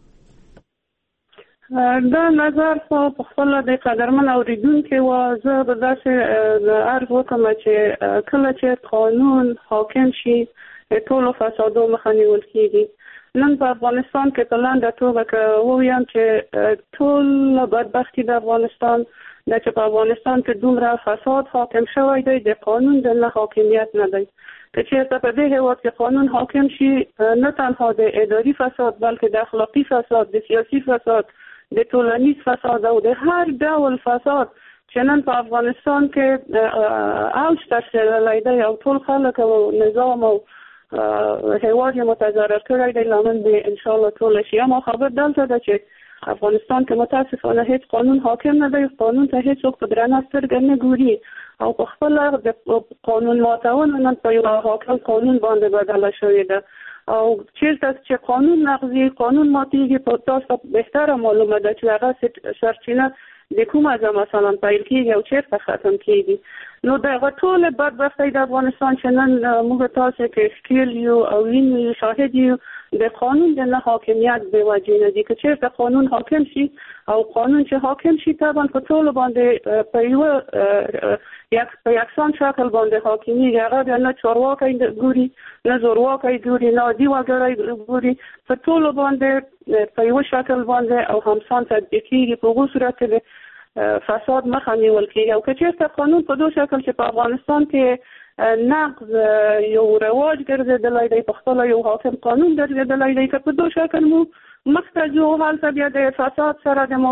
دا نظر په خپل د قدرمن اوریدونکو و زه به داسې عرض وکم چې کله چې قانون حاکم شي ټول فسادو مخه نیول کیږي نن په افغانستان کې په لاندې توګه ووایم چې ټول بدبختی د افغانستان د چې په افغانستان کې دومره فساد حاکم شوی دی د قانون د نه حاکمیت نه دی که چېرته په دې هېواد کې قانون حاکم شي نه تنها د اداري فساد بلکې د اخلاقي فساد د سیاسي فساد د ټولنیز فساد او د هر ډول فساد چې نن په افغانستان کې اوج ته رسېدلی دی او ټول خلک او نظام او هېواد یې متضرر کړی دی لامل به انشاءالله ټول شي اما خبر دلته ده چې افغانستان کې متاسفانه هیڅ قانون حاکم نه دی قانون ته هیڅوک په درنه سترګه نه ګوري او په خپله د قانون ماتول نن په یو حاکم قانون باندې بدله شوې ده او چیرته چې قانون نقضي قانون ماتېږي په تاسو بهتره معلومه ده چې هغه سرچینه د کومه ځای مثلا پیل کېږي او چیرته ختم کېږي نو دغه ټولې بدبختۍ د افغانستان چې نن موږ تاسو کې ښکېل یو او وینو شاهد یو د قانون د نه حاکمیت به وجې نه دي که چیرته قانون حاکم شي او قانون چې حاکم شي طبعا په ټولو باندې په یوه یک په یکسان شکل باندې حاکمیږي هغه بیا نه چارواکی ګوري نه زورواکی ګوري نه عادي وګړی ګوري په ټولو باندې په یوه شکل باندې او همسان تطبیق کېږي په هغو صورت کې فساد مخه نیول کېږي او که چېرته قانون په دو شکل چې په افغانستان کې نقض یو رواج ګرځېدلی دی په خپله یو حاکم قانون ګرځېدلی دی که په دو شکل مو مخته ځو هلته بیا د فساد سره د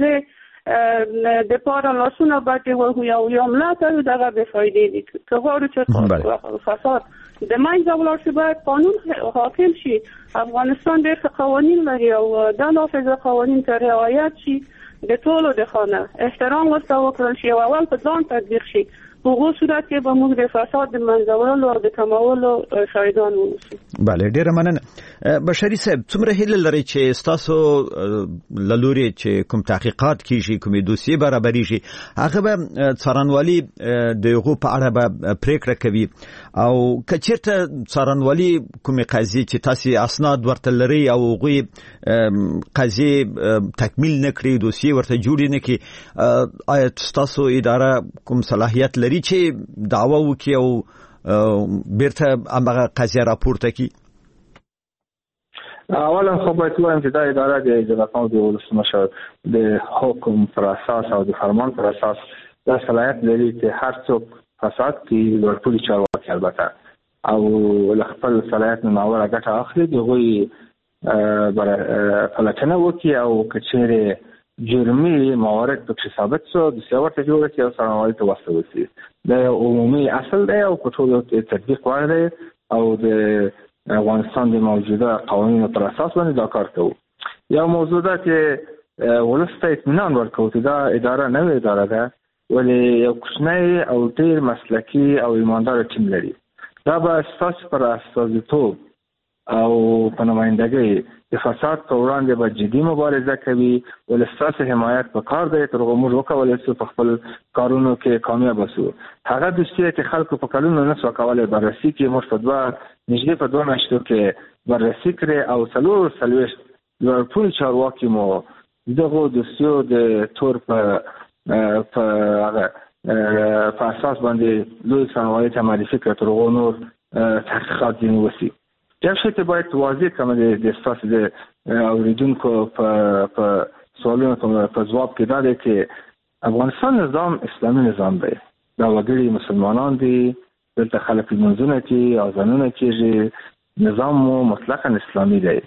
مبارزې د پاره لاسونه باندې وهو یا یا ملت او دغه بې فایدې دي که غواړو چې فساد د منځه ولاړ شي باید قانون حاکم شي افغانستان ډېر ښه قوانین لري او دا نافذه قوانین ته رعایت شي د ټولو د خانه احترام ورته وکړل شي او اول په ځان تطبیق شي په هغه صورت کې به موږ د فساد د منځولو او د کمولو شاهدان اوسو. بله ډیره مننه. بشری صاحب څومره هیله لري چې تاسو لوري چې کوم تحقیقات کیږي کومې دوسیې برابرېږي هغه به څارنوالي د هغو په اړه به پریکړه کوي او کچېرته څارنوالي کومې قضیې چې تاسو اسناد ورته لري او هغوی قضیې تکمیل نه کړي دوسیې ورته جوړې نه کړي آیا تاسو اداره کوم صلاحیت لري چې دعوه وکړي او بیرته هغه قضیه راپورته کړي؟ اولا خو باید ووایم چې دا اداره د اجراتو د ولسمشر د حکم پر اساس او د فرمان پر اساس دا صلاحیت لري چې هر څوک فساد کې ورپوري چارواکي البته او له خپل صلاحیت نه ناوړه ګټه اخلي دغوی پلټنه وکړي او کچېرې جرمي موارد پکې ثابت شو د سیاورته جوړه کې او څارنوالۍ ته واستول شي. دا عمومي اصل دی او په ټولو تطبیق وړ دی او د افغانستان د موجوده قوانینو پر اساس باندې دا کار کوو. یو موضوع ده چې ولس ته اطمینان ورکوو چې دا اداره نوې اداره ده ولې یو کوچنی او ډېر مسلکي او ایماندار ټیم لري. دا به ستاسو پر استازیتوب او په نمایندګۍ د فساد په وړاندې به جدي مبارزه کوي ولې ستاسو حمایت په کار دی تر هغو موږ وکولی شو په خپل کارونو کې کامیابه شو. هغه دوسیې چې خلکو په کلونو نه سوه کولی بررسي کړي موږ په دوه نږدې په دوه میاشتو کې بررسي کړې او څلور څلوېښت لوړپوړي چارواکي مو دغو دوسیو د تور په په هغه په اساس باندې لوی څارنوالۍ ته معرفي کړه تر هغو نور تحقیقات ځینې وشي. یو شی ته باید واضح کړم د ستاسو د اورېدونکو په سوالونو په ځواب کې دا دی چې افغانستان نظام اسلامي نظام دی. دا وګړي مسلمانان دي دلته خلک لمونځونه کوي اذانونه کېږي نظام مو مطلقا اسلامي دی.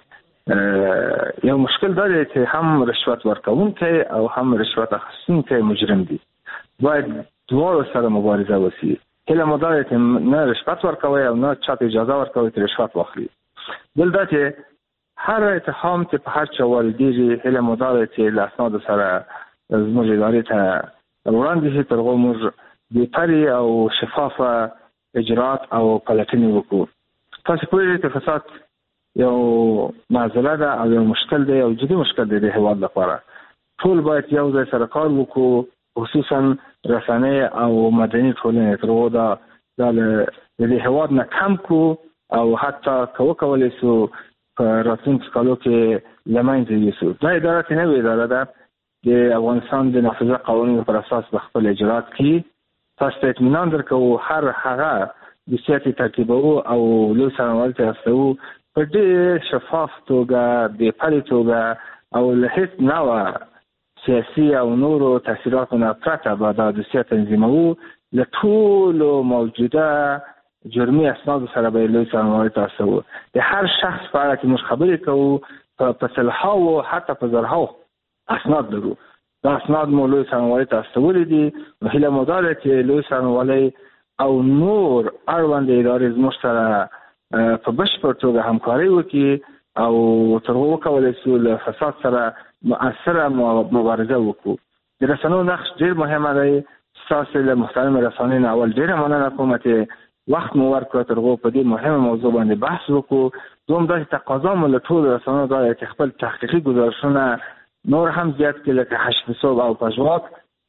یو مشکل دا دی چې هم رشوت ورکوونکی او هم رشوت اخیستونکی مجرم دي. باید دواړو سره مبارزه وشي. هله مو دا دی چې نه رشوت ورکوي او نه چاته اجازه ورکوي چې رشوت واخلي. بل دا چې هر اتهام چې په هر چا واردېږي هله مو دا دی چې له اسنادو سره زموږ ادارې ته وړاندې شي تر هغو موږ بېپرې او شفافه اجرات او پلټنې وکړو. تاسو پوهېږئ چې فساد یو معضله ده او یو مشکل دی او جدي مشکل دی د هېواد لپاره. ټول باید یو ځای سره کار وکړو خصوصا رسنۍ او مدني ټولنې تر هغو دا د دې هېواد نه کم کړو او حتی که وکولی شو په راتلونکو کالو کې له منځه یوسو. دا اداره چې نوې اداره ده د افغانستان د نافذه قوانینو پر اساس به خپل اجرات کوي. تاسو ته اطمینان درکوو هر هغه دوسیه چې ترتیبوو او لوی څارنوالۍ ته استوو په ډېر شفاف توګه بېپرې توګه او له هېڅ نوعه سیاسي او نورو تاثیراتو نه پرته به دا دوسیه تنظیموو. له ټولو موجوده جرمي اسنادو سره به لوی څارنوالۍ ته استوو. د هر شخص په اړه چې موږ خبرې کوو په سلهاوو حتی په زرهاو اسناد لرو. دا اسناد مو لوی څارنوالۍ ته استولي دي. نو هیله مو دا ده چې لوی څارنوالۍ او نور اړوندې ادارې زموږ سره په بشپړ توګه همکاري وکړي او تر هغو وکولی شو له فساد سره مؤثره مبارزه وکړو. د رسنیو نقش ډېر مهمه دی. ستاسو له محترمې رسنۍ نه اول ډېره مننه کوم چې وخت مو ورکړ تر هغو په دې مهمه موضوع باندې بحث وکړو. دوم داسې تقاضا مو له ټولو رسنیو دا دی چې خپل تحقیقي ګزارشونه نور هم زیات کړي لکه حشد صوب او پژواک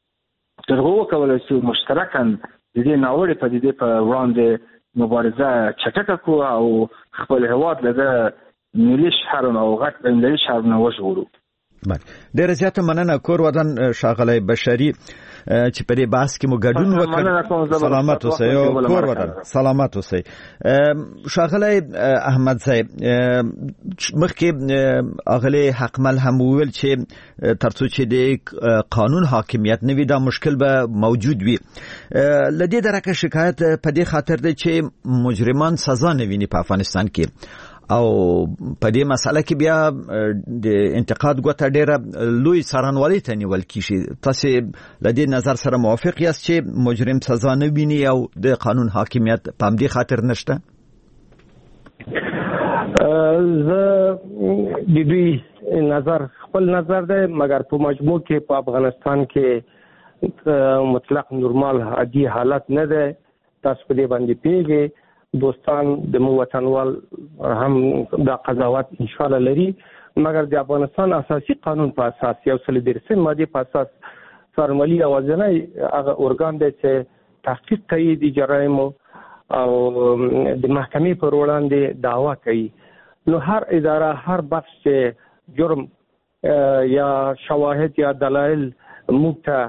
تر هغو وکولی شو مشترکاً د دې ناوړې پدیدې په وړاندې مبارزه چټکه کړو او خپل هېواد له ده ملي شرم او غټ بین‌المللي شرم نه وژغورو. ډېره زیاته مننه کور ودان ښاغلی بشري چې په دې بحث کې مو ګډون وکړ. سلامت اوسئ او کور ودان سلامت اوسئ. ښاغلی احمد صاحب مخکې اغلی حقمل هم وویل چې تر څو چې د قانون حاکمیت نه وي دا مشکل به موجود وي. له دې درکه شکایت په دې خاطر دی چې مجرمان سزا نه ویني په افغانستان کې او په دې مسله کې بیا د انتقاد ګوته ډېره لوی څارنوالۍ ته نیول کېږي. تاسو له دې نظر سره موافق یاست چې مجرم سزا نه ویني او د قانون حاکمیت په همدې خاطر نشته؟ زه د دوی نظر خپل نظر دی مګر په مجموع کې په افغانستان کې مطلق نورمال عادي حالت نه ده. تاسو په دې باندې پیږي دوستان د مو وطنوال هم دا قضاوت ان شاء الله لري، مګر د افغانستان اساسي قانون په اساس یو سل درسم ماده په اساس څارنوالي اوازنۍ هغه ارګان دی چې تحقیق کوي د جرایم او د محکمې پر وړاندې دعوا کوي. نو هر اداره هر بخش چې جرم یا شواهد یا دلایل موږ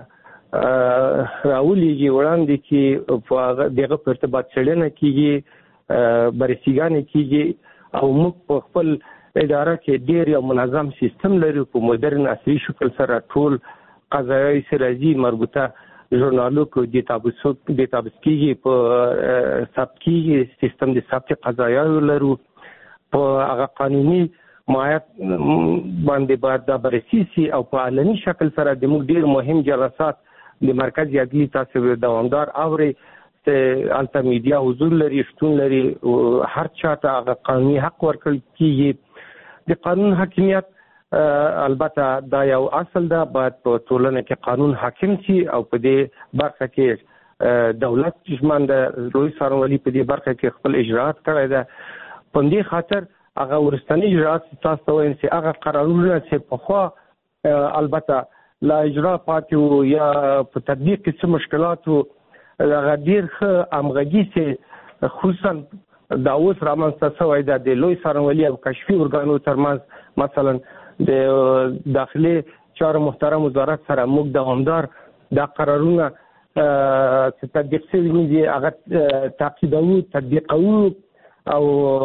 راولېږي وړاندې کې په دغه په ارتباط څېړنه کېږي، بررسیګانې کېږي او موږ په خپل اداره کې ډېر یو منظم سیستم لرو په مدرن عصري شکل سره ټول قضایي سرازي مربوطه ژورنالو کو ډیټابیس ډیټابیس کېږي، په ثبت کېږي، سیستم د ثبت قضایاو لرو، په هغه قانوني ماهیت باندې باید دا بررسي شي او په علني شکل سره د موږ ډېر مهم جلسات د مرکزي عدلي تاسو دوامدار اوري چې الته میډیا حضور لري، شتون لري، هر چاته هغه قانوني حق ورکړل کېږي. د قانون حاکمیت البته دا یو اصل ده، باید په ټولنه کې قانون حاکم شي او په دې برخه کې دولت ژمن ده. لوی څارنوالي په دې برخه کې خپل اجراءات کړی ده. په دې خاطر هغه ورستنی اجراءات تاسو ته وایم چې هغه قرارونه چې پخوا البته لا اجرا پاتې یا په تطبیق کې څه مشکلات وو، هغه ډېر ښه همغږي چې خصوصا دا اوس رامنځته شوی ده د لوی څارنوالي او کشفي ارګانو ترمنځ، مثلا د داخلي چارو محترم وزارت سره موږ دوامدار دا قرارونه چې تطبیق شوي دي هغه تعقیبوو، تطبیقوو او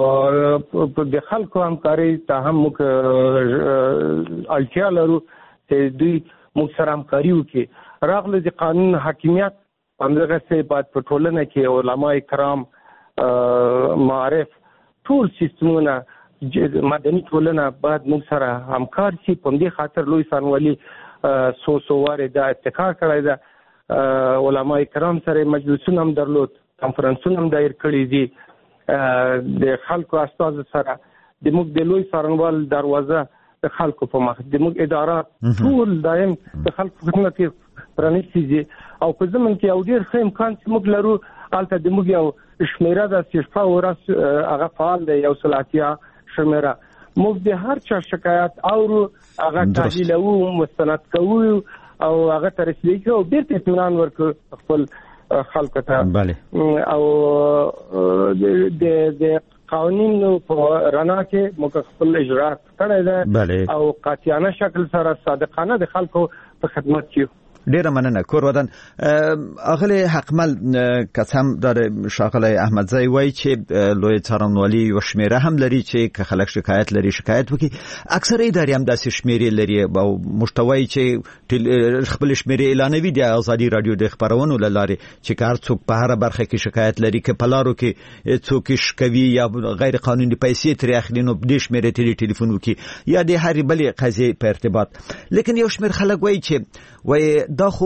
د خلکو همکارۍ ته هم موږ اړتیا لرو چې دوی موږ سره همکاري وکړي. راغله د قانون حاکمیت همدغسې باید په ټولنه کې علما کرام، معارف، ټول سیستمونه، مدني ټولنه باید موږ سره همکار شي. په همدې خاطر لوی څارنوالي څو څو وارې دا ابتکار کړی ده. علما کرام سره مجلسونه هم درلود، کنفرانسونه هم دایر کړي دي، د خلکو استازو سره د موږ د لوی څارنوال دروازه د خلکو په مخ د موږ ادارات ټول دایم د خلکو خدمت کې پرانیستي دي او په زمن کې یو ډېر ښه امکان چې موږ لرو هلته د موږ یو شمېره ده چې شپه ورځ هغه فعال دی، یو سل اتیا شمېره. موږ د هر چا شکایت اورو، هغه تحلیلوو، مستند کوو او هغه ته رسېدګي کوو او بېرته اطمینان ورکړو خپل خلکو ته. او د قوانینو په رڼا کې موږ خپل اجراءات کړی ده او قاطعانه شکل سره صادقانه د خلکو په خدمت کې. ډیره مننه کور ودان. اغلی حقمل قسم در شاغلی احمدزی وای چې لوی څارنوالي یو شمیره هم لري چې که خلک شکایت لري شکایت وکي. اکثر ادارې هم داسې شمیرې لري او محتوای چې خپل شمیرې اعلانوي د ازادي رادیو د خبرونو لاره چې کار څوک په هر برخه کې شکایت لري که پلارو کې څوک شکوي یا غیر قانوني پیسې ترې اخلي نو د شمیرې تری ټلیفون وکي یا د هر بلې قضیې په ارتباط. لیکن یو شمیر خلک وای چې وای دا خو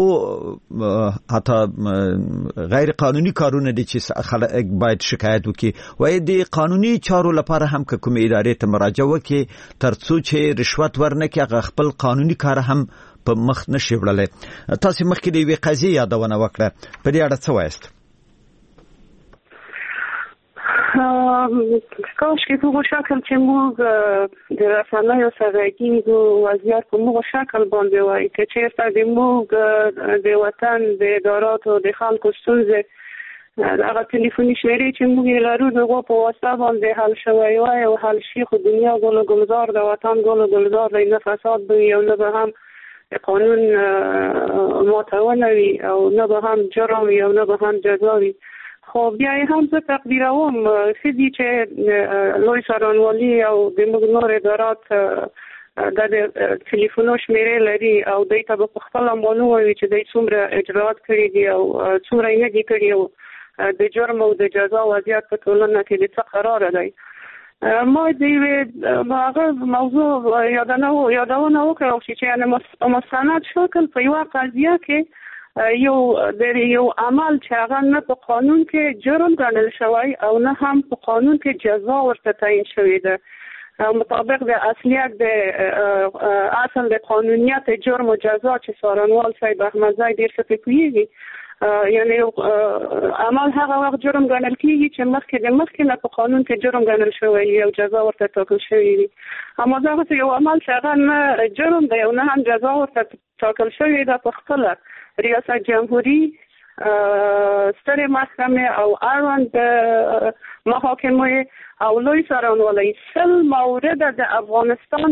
حتی غیر قانوني کارونه دي چې خلک باید شکایت وکړي. وای د قانوني چارو لپاره هم که کوم ادارې ته مراجعه وکړي ترڅو چې رشوت ورنکړي هغه خپل قانوني کار هم په مخ نشي وړلی. تاسو مخکې د یوې قضیې یادونه وکړه، په دې اړه څه وایست؟ کاش که په شکل چې موږ د رسنیو سره کېږو وضعیت په موږ شکل باندې وای که چېرته د موږ د وطن د اداراتو د خلکو ستونزې هغه تلیفوني شمیرې چې موږ یې لرو د هغو په واسطه باندې حل شوی وای او حل شي، خو دنیا ګل و ګلزار د وطن ګل و ګلزار دی، نه فساد به وي او نه به هم قانون ماتونه وي او نه به هم جرم وي او نه به هم جزا وي. خو بیا هم زه تقدیروم ښه دي چې لوی څارنوالي او د موږ نور ادارات د تلیفونو شمیرې لري او دوی ته به په خپله معلومه وي چې دوی څومره اجراات کړي دي او څومره یې نه دي کړي او د جرم او د جزا وضعیت په ټولنه کې د څه قراره دی. ما د یوې هغه موضوع یادونه وکړه چې یعنې مستند شکل په یوه قضیه کې یو د یو عمل چې هغه نه په قانون کې جرم ګڼل شوی او نه هم په قانون کې جزا ورته تعیین شوې ده. مطابق د اصلیت د اصل د قانونیت جرم و جزا چې څارنوال صاحب احمدزی ډیر څه پوهیږي، یعنی عمل هغه وخت جرم ګڼل کیږي چې مخکې د مخکې نه په قانون کې جرم ګڼل شوی او جزا ورته ټاکل شوی وي. اما دا یو عمل چې هغه نه جرم دی او نه هم جزا ورته ټاکل شوی ده، په خپله ریاست جمهوری سترې محکمې او اړوند محاکمې او لوی څارنوالۍ سل مورد د افغانستان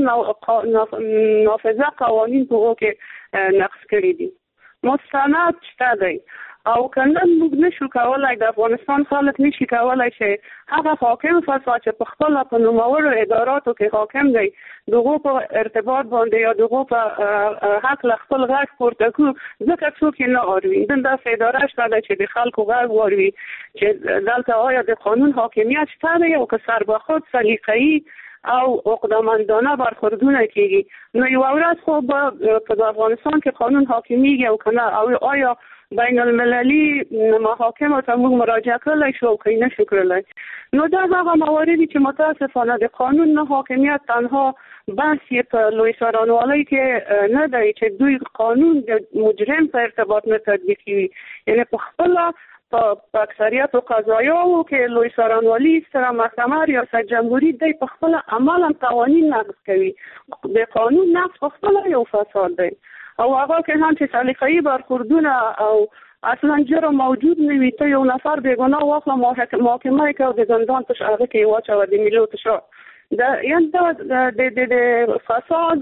نافذه قوانین په هغو کې نقض کړي دي. مستند شته دی او کنه موږ نشو کولای، د افغانستان خلک نشي کولای چې هغه حاکم فساد چې په خپل په نوموړو اداراتو کې حاکم دی دغه په ارتباط باندې یا دغه په حق له خپل غږ پورته کو ځکه څوک نه اوري. دنده اداره شته چې د خلکو غږ واوري چې دلته آیا د قانون حاکمیت شته دی او که سربخود سلیقه‌ای او عقده‌مندانه برخوردونه کیږي. نو یو ورځ خو په افغانستان کې قانون حاکمیږي او کنه او آیا بین المللی محاکم ته موږ مراجعه کولای شو او که نه شو کولای. نو دا هغه مواردی چې متاسفانه د قانون نه حاکمیت تنها بحث یې په لوی څارنوالۍ کې نه دی چې دوی قانون د مجرم په ارتباط نه تطبیق کوي، یعنی په خپله په اکثریت قضایاو کې لوی څارنوالي ستره محکمه ریاست جمهوری دی په خپله عملا قوانین نقض کوي. د قانون نقض په خپله یو فساد دی او هغه کې هم چې سلیقه‌ای برخوردونه او اصلا جرم موجود نه وي، ته یو نفر بېګناه واخله محاکمه یې کوي د زندان تش هغه کې یې واچوه د میلو تشا دا یعنې دا د فساد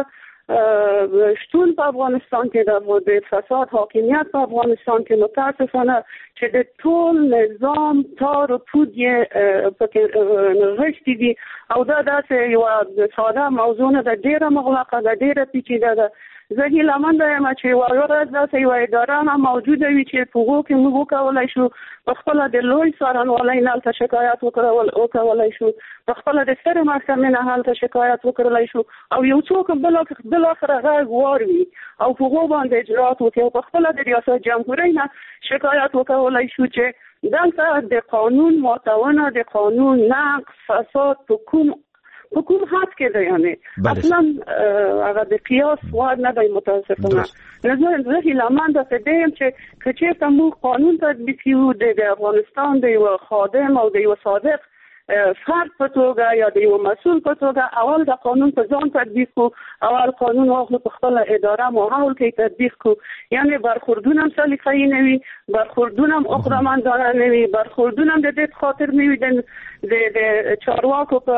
شتون په افغانستان کې د فساد حاکمیت په افغانستان کې متاسفانه چې د ټول نظام تار و پود یې پکې نغښتي دي او دا داسې یوه ساده موضوع نه ده، ډېره مغلقه ده، ډېره پیچیده ده. زه هیلهمنده یم چې یوه ورځ داسې یوه اداره هم موجوده وي چې په هغو کې موږ وکولی شو په خپله د لوی څارنوالۍ نه هلته شکایت وکولی شو، په خپله د سترې محکمې نه هلته شکایت وکړلی شو او یو څوک بالاخره غږ واروي او په هغو باندې اجرات وکړي او په خپله د ریاست جمهورۍ نه شکایت وکولی شو چې دلته د قانون ماتونه، د قانون نقض، فساد په کوم په کوم حد کې دی، یعنی اصلا هغه د قیاس وړ نه دی متاسفانه. زه هیلهمنده پرې یم چې که چېرته موږ قانون تطبیق کړو د افغانستان د یوه خادم او د یوه صادق فرد په توګه یا د یو مسؤل په توګه اول د قانون په ځان تطبیق کو، اول قانون واخلو په خپله اداره ماحول کې تطبیق کو، یعنی برخوردونه هم سلیقه‌ای نه وي، برخوردونه هم عقده‌مندانه نه وي، برخوردونه هم د دې خاطر نه وي د چارواکو په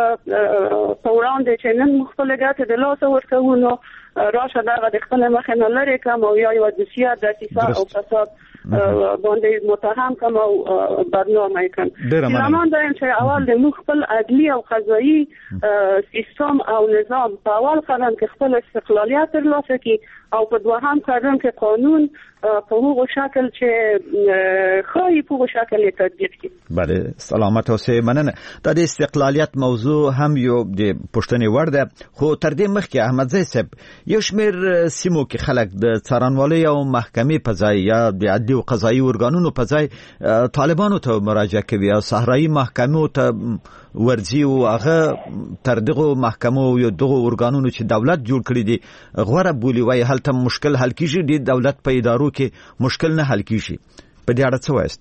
وړاندې چې نن موږ خپلې ګټې د لاسه ورکوو نو راشه دغه د خپلې مخې نه لرې کړم او یا یوه دوسیه دسیسه او فساد باندې متهم کم او بدنامه یې کړم. هیلهمنده یم چې اول د موږ خپل عدلي او قضایي سیستم او نظام په اول قدم کې خپل استقلالیت ترلاسه کړي او په دوهم قدم کې قانون په هغو شکل چې ښایي په هغو شکل یې تطبیق کړي. بله، سلامت اوسئ. مننه. دا د استقلالیت موضوع هم یو د پوښتنې وړ ده، خو تر دې مخکې احمدزی صاحب یو شمېر سیمو کې خلک د څارنوالۍ او محکمې په ځای یا د عدلي او قضایي ارګانونو په ځای طالبانو ته مراجعه کوي او صحرایي محکمو ته ورځي او هغه تر دغو محکمو یا دغو ارګانونو چې دولت جوړ کړي دي غوره بولي، وایي هلته مشکل حل کیږي، د دولت په ادارو کې مشکل نه حل کیږي. په دې اړه څه وایست؟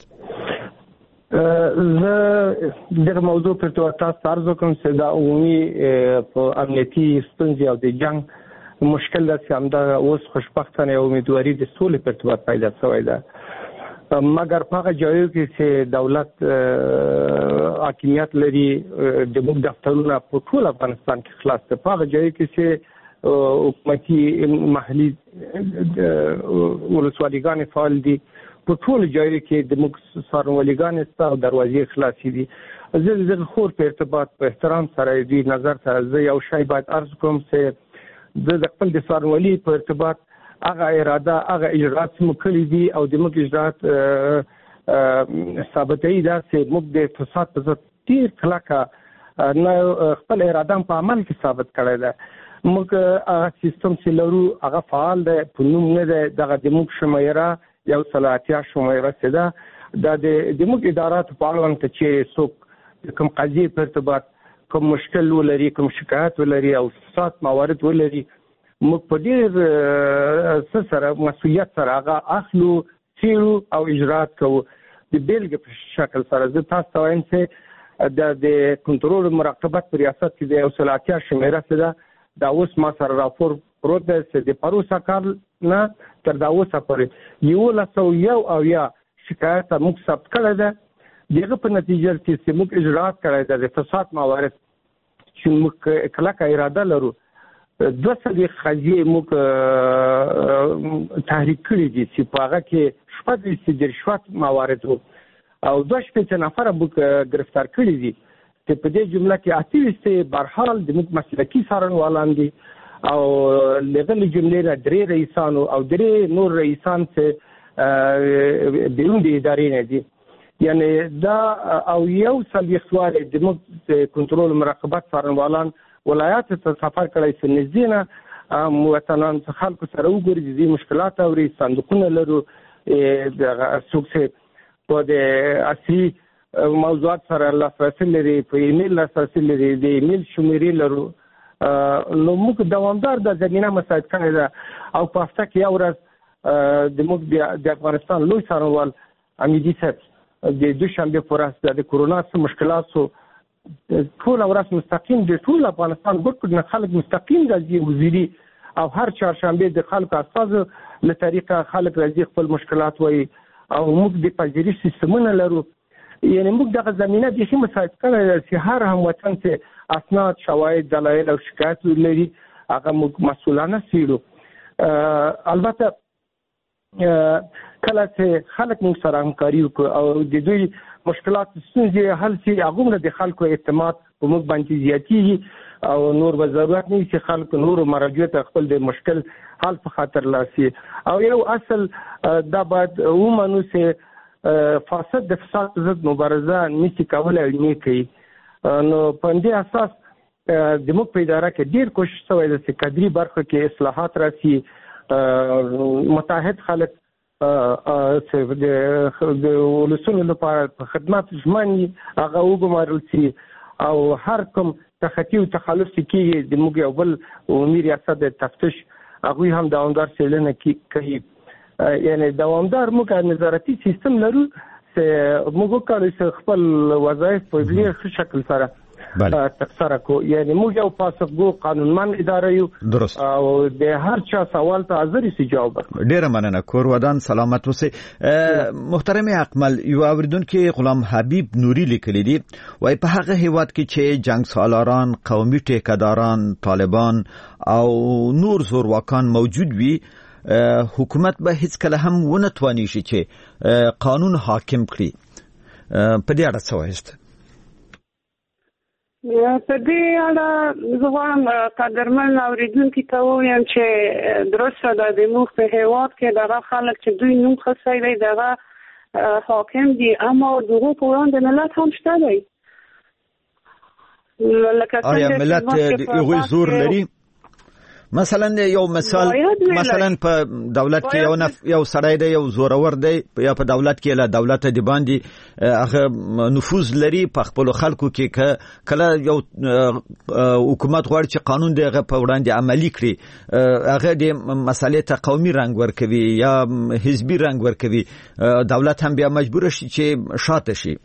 زه دغه موضوع پر تاسو عرض کوم چې دا عمومي په امنیتي ستونزې او د جنگ مشکل چې همدا اوس خوشبختانه امیدواري د سولې په ارتباط پیدا شوی ده، مګر په هغه ځایو کې چې دولت حاکمیت لري د موږ دفترونه په ټول افغانستان کې خلاص دي، په هغه ځایو کې چې حکومتي محلي ولسوالیګانې فعال دي، په ټول ځایو کې د موږ څارنوالېګانې شته او دروازې خلاصې دي. زه د دغه خور په ارتباط په احترام سره دوی نظر سره زه یو شی باید عرض کوم چې زه د خپل د څارنوالۍ په ارتباط هغه اراده هغه اجرات مو کړي دي او د موږ اجرات ثابتوي دا چې موږ د فساد په ضد ډېر کلکه نه خپل اراده په عمل کې ثابت کړی ده. موږ هغه سیستم چې لرو هغه فعال دی، په نوم نه دی، دغه د موږ شمېره یو سل اتیا شمېره چې ده دا د موږ اداراتو په اړوند چې څوک کوم قضیې په ارتباط کوم مشکل ولري، کوم شکایت ولري او فساد موارد ولري، موږ په ډېر څه سره مسؤلیت سره هغه اخلو، څېړو او اجرات کوو. د بیلګې په شکل سره زه تاسو ته وایم چې د کنټرول مراقبت په ریاست کې د یو سل اتیا شمېره څه ده، دا اوس ما سره راپور پروت دی چې د پروسه کال نه تر دا اوسه پورې یولس سوه یو اویا شکایت موږ ثبت کړی ده. د هغه په نتیجه کې چې موږ اجرات کړی ده د فساد موارد چې موږ کلکه اراده لرو، دوه څلوېښت قضیې موږ تحریک کړي دي چې په هغه کې شپږ ویشت د رشوت موارد وو او دوه شپېته نفره موږ ګرفتار کړي دي چې په دې جمله کې اته ویشت برحال د موږ مسلکي څارنوالان دي او لغلي جملې نه درې رئیسان او درې نور رئیسان چې بیرون د ادارې نه دي. یعنی دا او یو څلوېښت وارې د موږ کنټرول مراقبت څارنوالان ولایات ته سفر کړی چې نږدې نه وطنان خلکو سره وګوري، د دې مشکلات اوري، صندوقونه لرو، څوک چې په د عصري موضوعات سره لاسرسي لري، په ایمیل لاسرسي لري، د ایمیل شمیرې لرو. نو موږ دوامدار د زمینه مساعد کړی ده او په هفته کې یو ورځ د موږ د افغانستان لوی څارنوال حمیدي صاحب د دوشنبې په ورځ د کورونا څه مشکلات سو ټول ورځ مستقیم د ټول افغانستان ګډ نه خلک مستقیم راځي وزیري او هر چهارشنبه د خلکو استاذ له طریقه خلک راځي خپل مشکلات وایي او موږ د پذیرش سیستمونه لرو. یعنی موږ دغه زمینه د شي مساعد کړی چې هر هموطن چې اسناد، شواهد، دلایل او شکایت لري هغه موږ مسؤلانه څېړو. البته کله چې خلک موږ سره همکاري وکړي او د دوی مشکلات ستونزې حل شي، هغومره د خلکو اعتماد په موږ باندې زیاتېږي او نور به ضرورت نه وي چې خلکو نورو مراجعو ته خپل د مشکل حل په خاطر لاسي. او یو اصل دا باید ومنو چې فاسد د فساد ضد مبارزه نشي کولی او نه کوي. نو په همدې اساس د موږ په اداره کې ډېر کوشش شوی ده چې کدري برخه کې اصلاحات راسي، متحد خلک چې د ولسونو لپاره په خدمت ژمن هغه وګمارل شي او هر کوم تخطي او تخلف کېږي د موږ یو بل عمومي ریاست د تفتیش هغوی هم دوامدار څېړنه کوي. یعنی دوامدار موږ نظارتي سیستم لرو چې موږ وکړو چې خپل وظایف په ډېر ښه شکل سره ترسره کو. یعنی موږ یو پاسخګو قانونمن اداره یو درست او د هر چا سوال ته حاضر سي جواب ورکړو. ډیره مننه، کور ودان سلامت اوسئ. محترم اکمل، یو اوریدونکو غلام حبیب نوري لیکلی دی وای په هغه هیواد کې چې جنگ سالاران، قومي ټیکداران، طالبان او نور زورواکان موجود وي، حکومت به هیڅ کله هم ونه تواني شي چې قانون حاکم کړي. په دې اړه څه وایست؟ په دې اړه زه غواړم قدرمن اورېدونکي ته ووایم چې درسته ده د موږ په هېواد کې دغه خلک چې دوی نوم ښه دی دغه حاکم دي، اما د هغو په وړاندې ملت هم شته دی. آیا ملت هغوی زور لري؟ مثلا یو مثال، مثلا په دولت کې یو نف یو سړی دی، یو زورور دی، یا په دولت کې له دولت دی باندې هغه نفوذ لري په خپل خلکو کې، کله یو حکومت غواړي چې قانون دی هغه په وړاندې عملی کړي، هغه د مسالې ته قومي رنګ ورکوي یا حزبي رنګ ورکوي، دولت هم بیا مجبور شي چې شاته شي.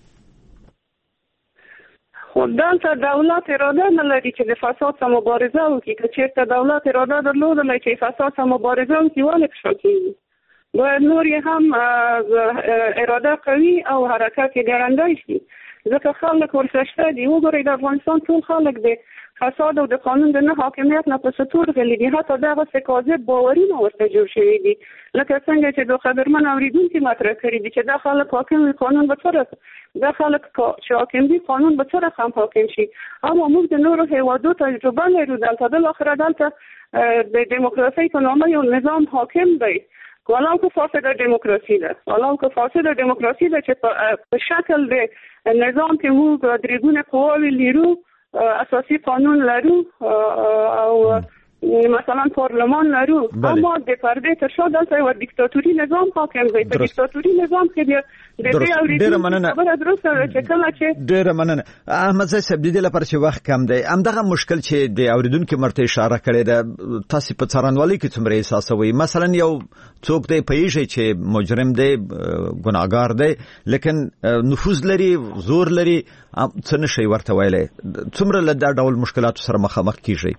خو دلته دولت اراده نه لري چې د فساد سره مبارزه وکړي. که چېرته دولت اراده درلودله چې فساد سره مبارزه وکړي ولې فشا کېږي؟ باید نور یې هم اراده قوي او حرکت یې ګړندی شي، ځکه خلک ورسره شته دي. وګورئ د افغانستان ټول خلک د فساد او د قانون د نه حاکمیت نه په ستور غلي دي، حتی دغسې کاذب باورونه ورته جوړ شوي دي، لکه څنګه چې د قدرمن اورېدونکي مطرح کړي دي چې دا خلک حاکم وي قانون به څه رسه، دا خلک چې حاکم دي قانون به څه رقم حاکم شي. اما موږ د نورو هېوادو تجربه لرو، دلته بالاخره دلته د دیموکراسۍ په نامه یو نظام حاکم دی، ولو که فاسده دیموکراسي ده، ولو که فاسده دیموکراسي ده چې په شکل د نظام کې موږ درې ګونې قواوې لرو، اساسي قانون لرو او مثلا پارلمان لرو اما د پرده تر شا دلته یو دیکتاتوري نظام حاکم دی. په دیکتاتوري نظام کې د دې اوریدونکو خبره درسته چې کله چې ډېر مننه احمد زاید صاحب د دې لپاره چې وخت کم دی همدغه مشکل چې د اوریدونکو مرته اشاره کړې ده تاسو په څارنوالۍ کې څومره احساسوي؟ مثلا یو څوک دی پېژې چې مجرم دی ګناهګار دی لیکن نفوذ لري زور لري څه نشي ورته ویلای څومره له دا ډول مشکلاتو سره مخامخ کیږي؟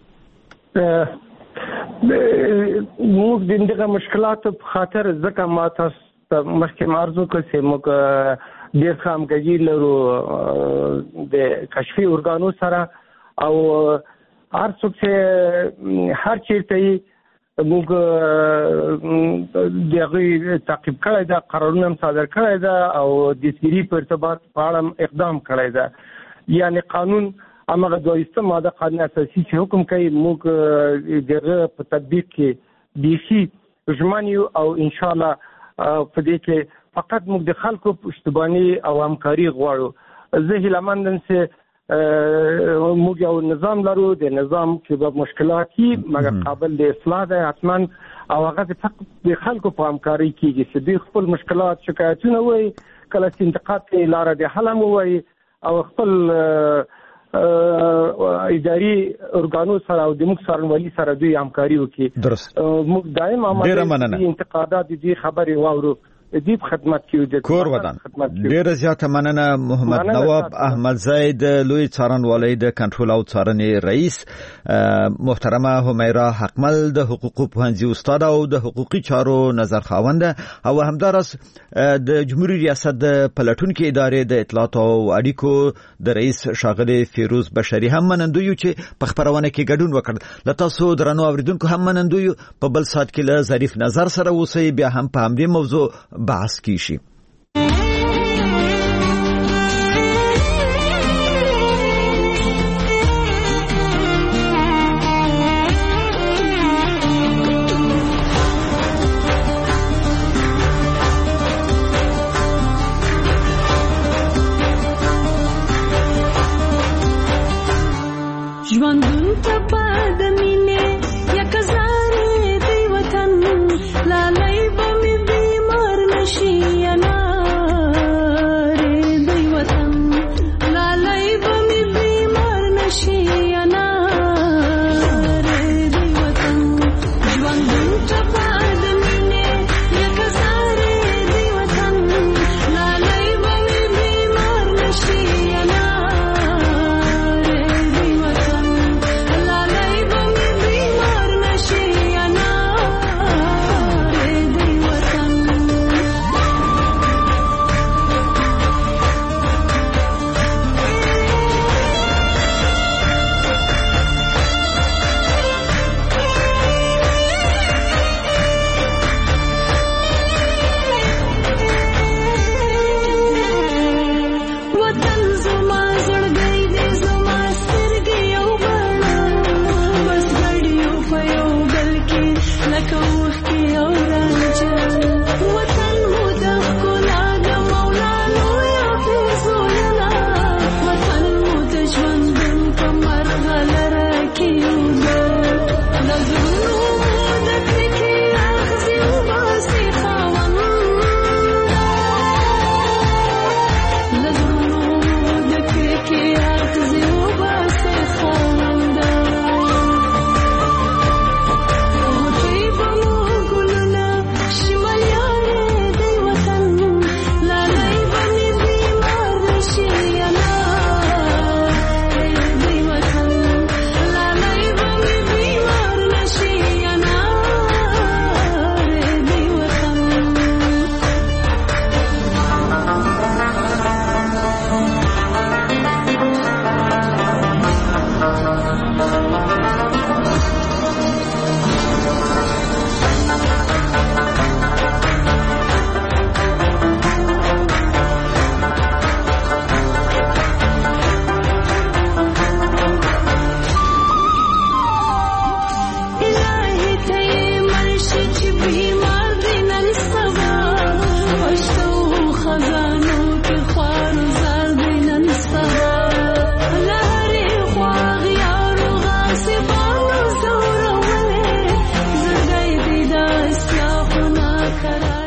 موږ د دغه مشکلاتو په خاطر ځکه ما تاسو مخکې عرض وکړ چې موږ ډېر ښه همغږي لرو د کشفي ارګانو سره او هر څوک چې هر چیرته موږ دغه تعقیب کړی دا قرارونه هم صادر کړی دا او د دستګیري په ارتباط په اړه اقدام کړی دا یعنی قانون امغه دویسته ماده قانون اساسي چې حکم کوي موږ دغه په تطبیق کې بيخي ژمنیو او ان شاء الله په دې کې فقط موږ د خلکو پشتبانی او همکاري غواړو. زه هیلهمندم چې موږ یو نظام لرو د نظام کې به مشکلاتي مګر قابل د اصلاح ده حتما او هغه فقط د خلکو په همکاري کېږي چې دوی خپل مشکلات شکایتونه وایي کله چې انتقاد کوي لاره د حل هم وایي او خپل اداري ارګانو سره او د موږ څارنوالي سره دوی همکاري وکړي. درست موږ دائم عمل انتقادات دي خبري واورو دې خدمت کیو د کور ودان. ډېر زیاته مننه محمد نواب احمد زاید لوی څارنوالۍ د کنټرول او څارنې رئیس، محترمه همیرا حقمل د حقوقو پوهنځي استاد او د حقوقي چارو نظر خاوند او همدارس د جمهوریت ریاست د پلټونکو ادارې د اطلاعات او اړیکو د رئیس شاغلي فیروز بشری هم منندوی چې په خبرونه کې ګډون وکړ. له تاسو درنو اوریدونکو هم منندوی په بل سات کې له ظریف نظر سره اوسئ بیا هم په همدې موضوع بحث کیږي.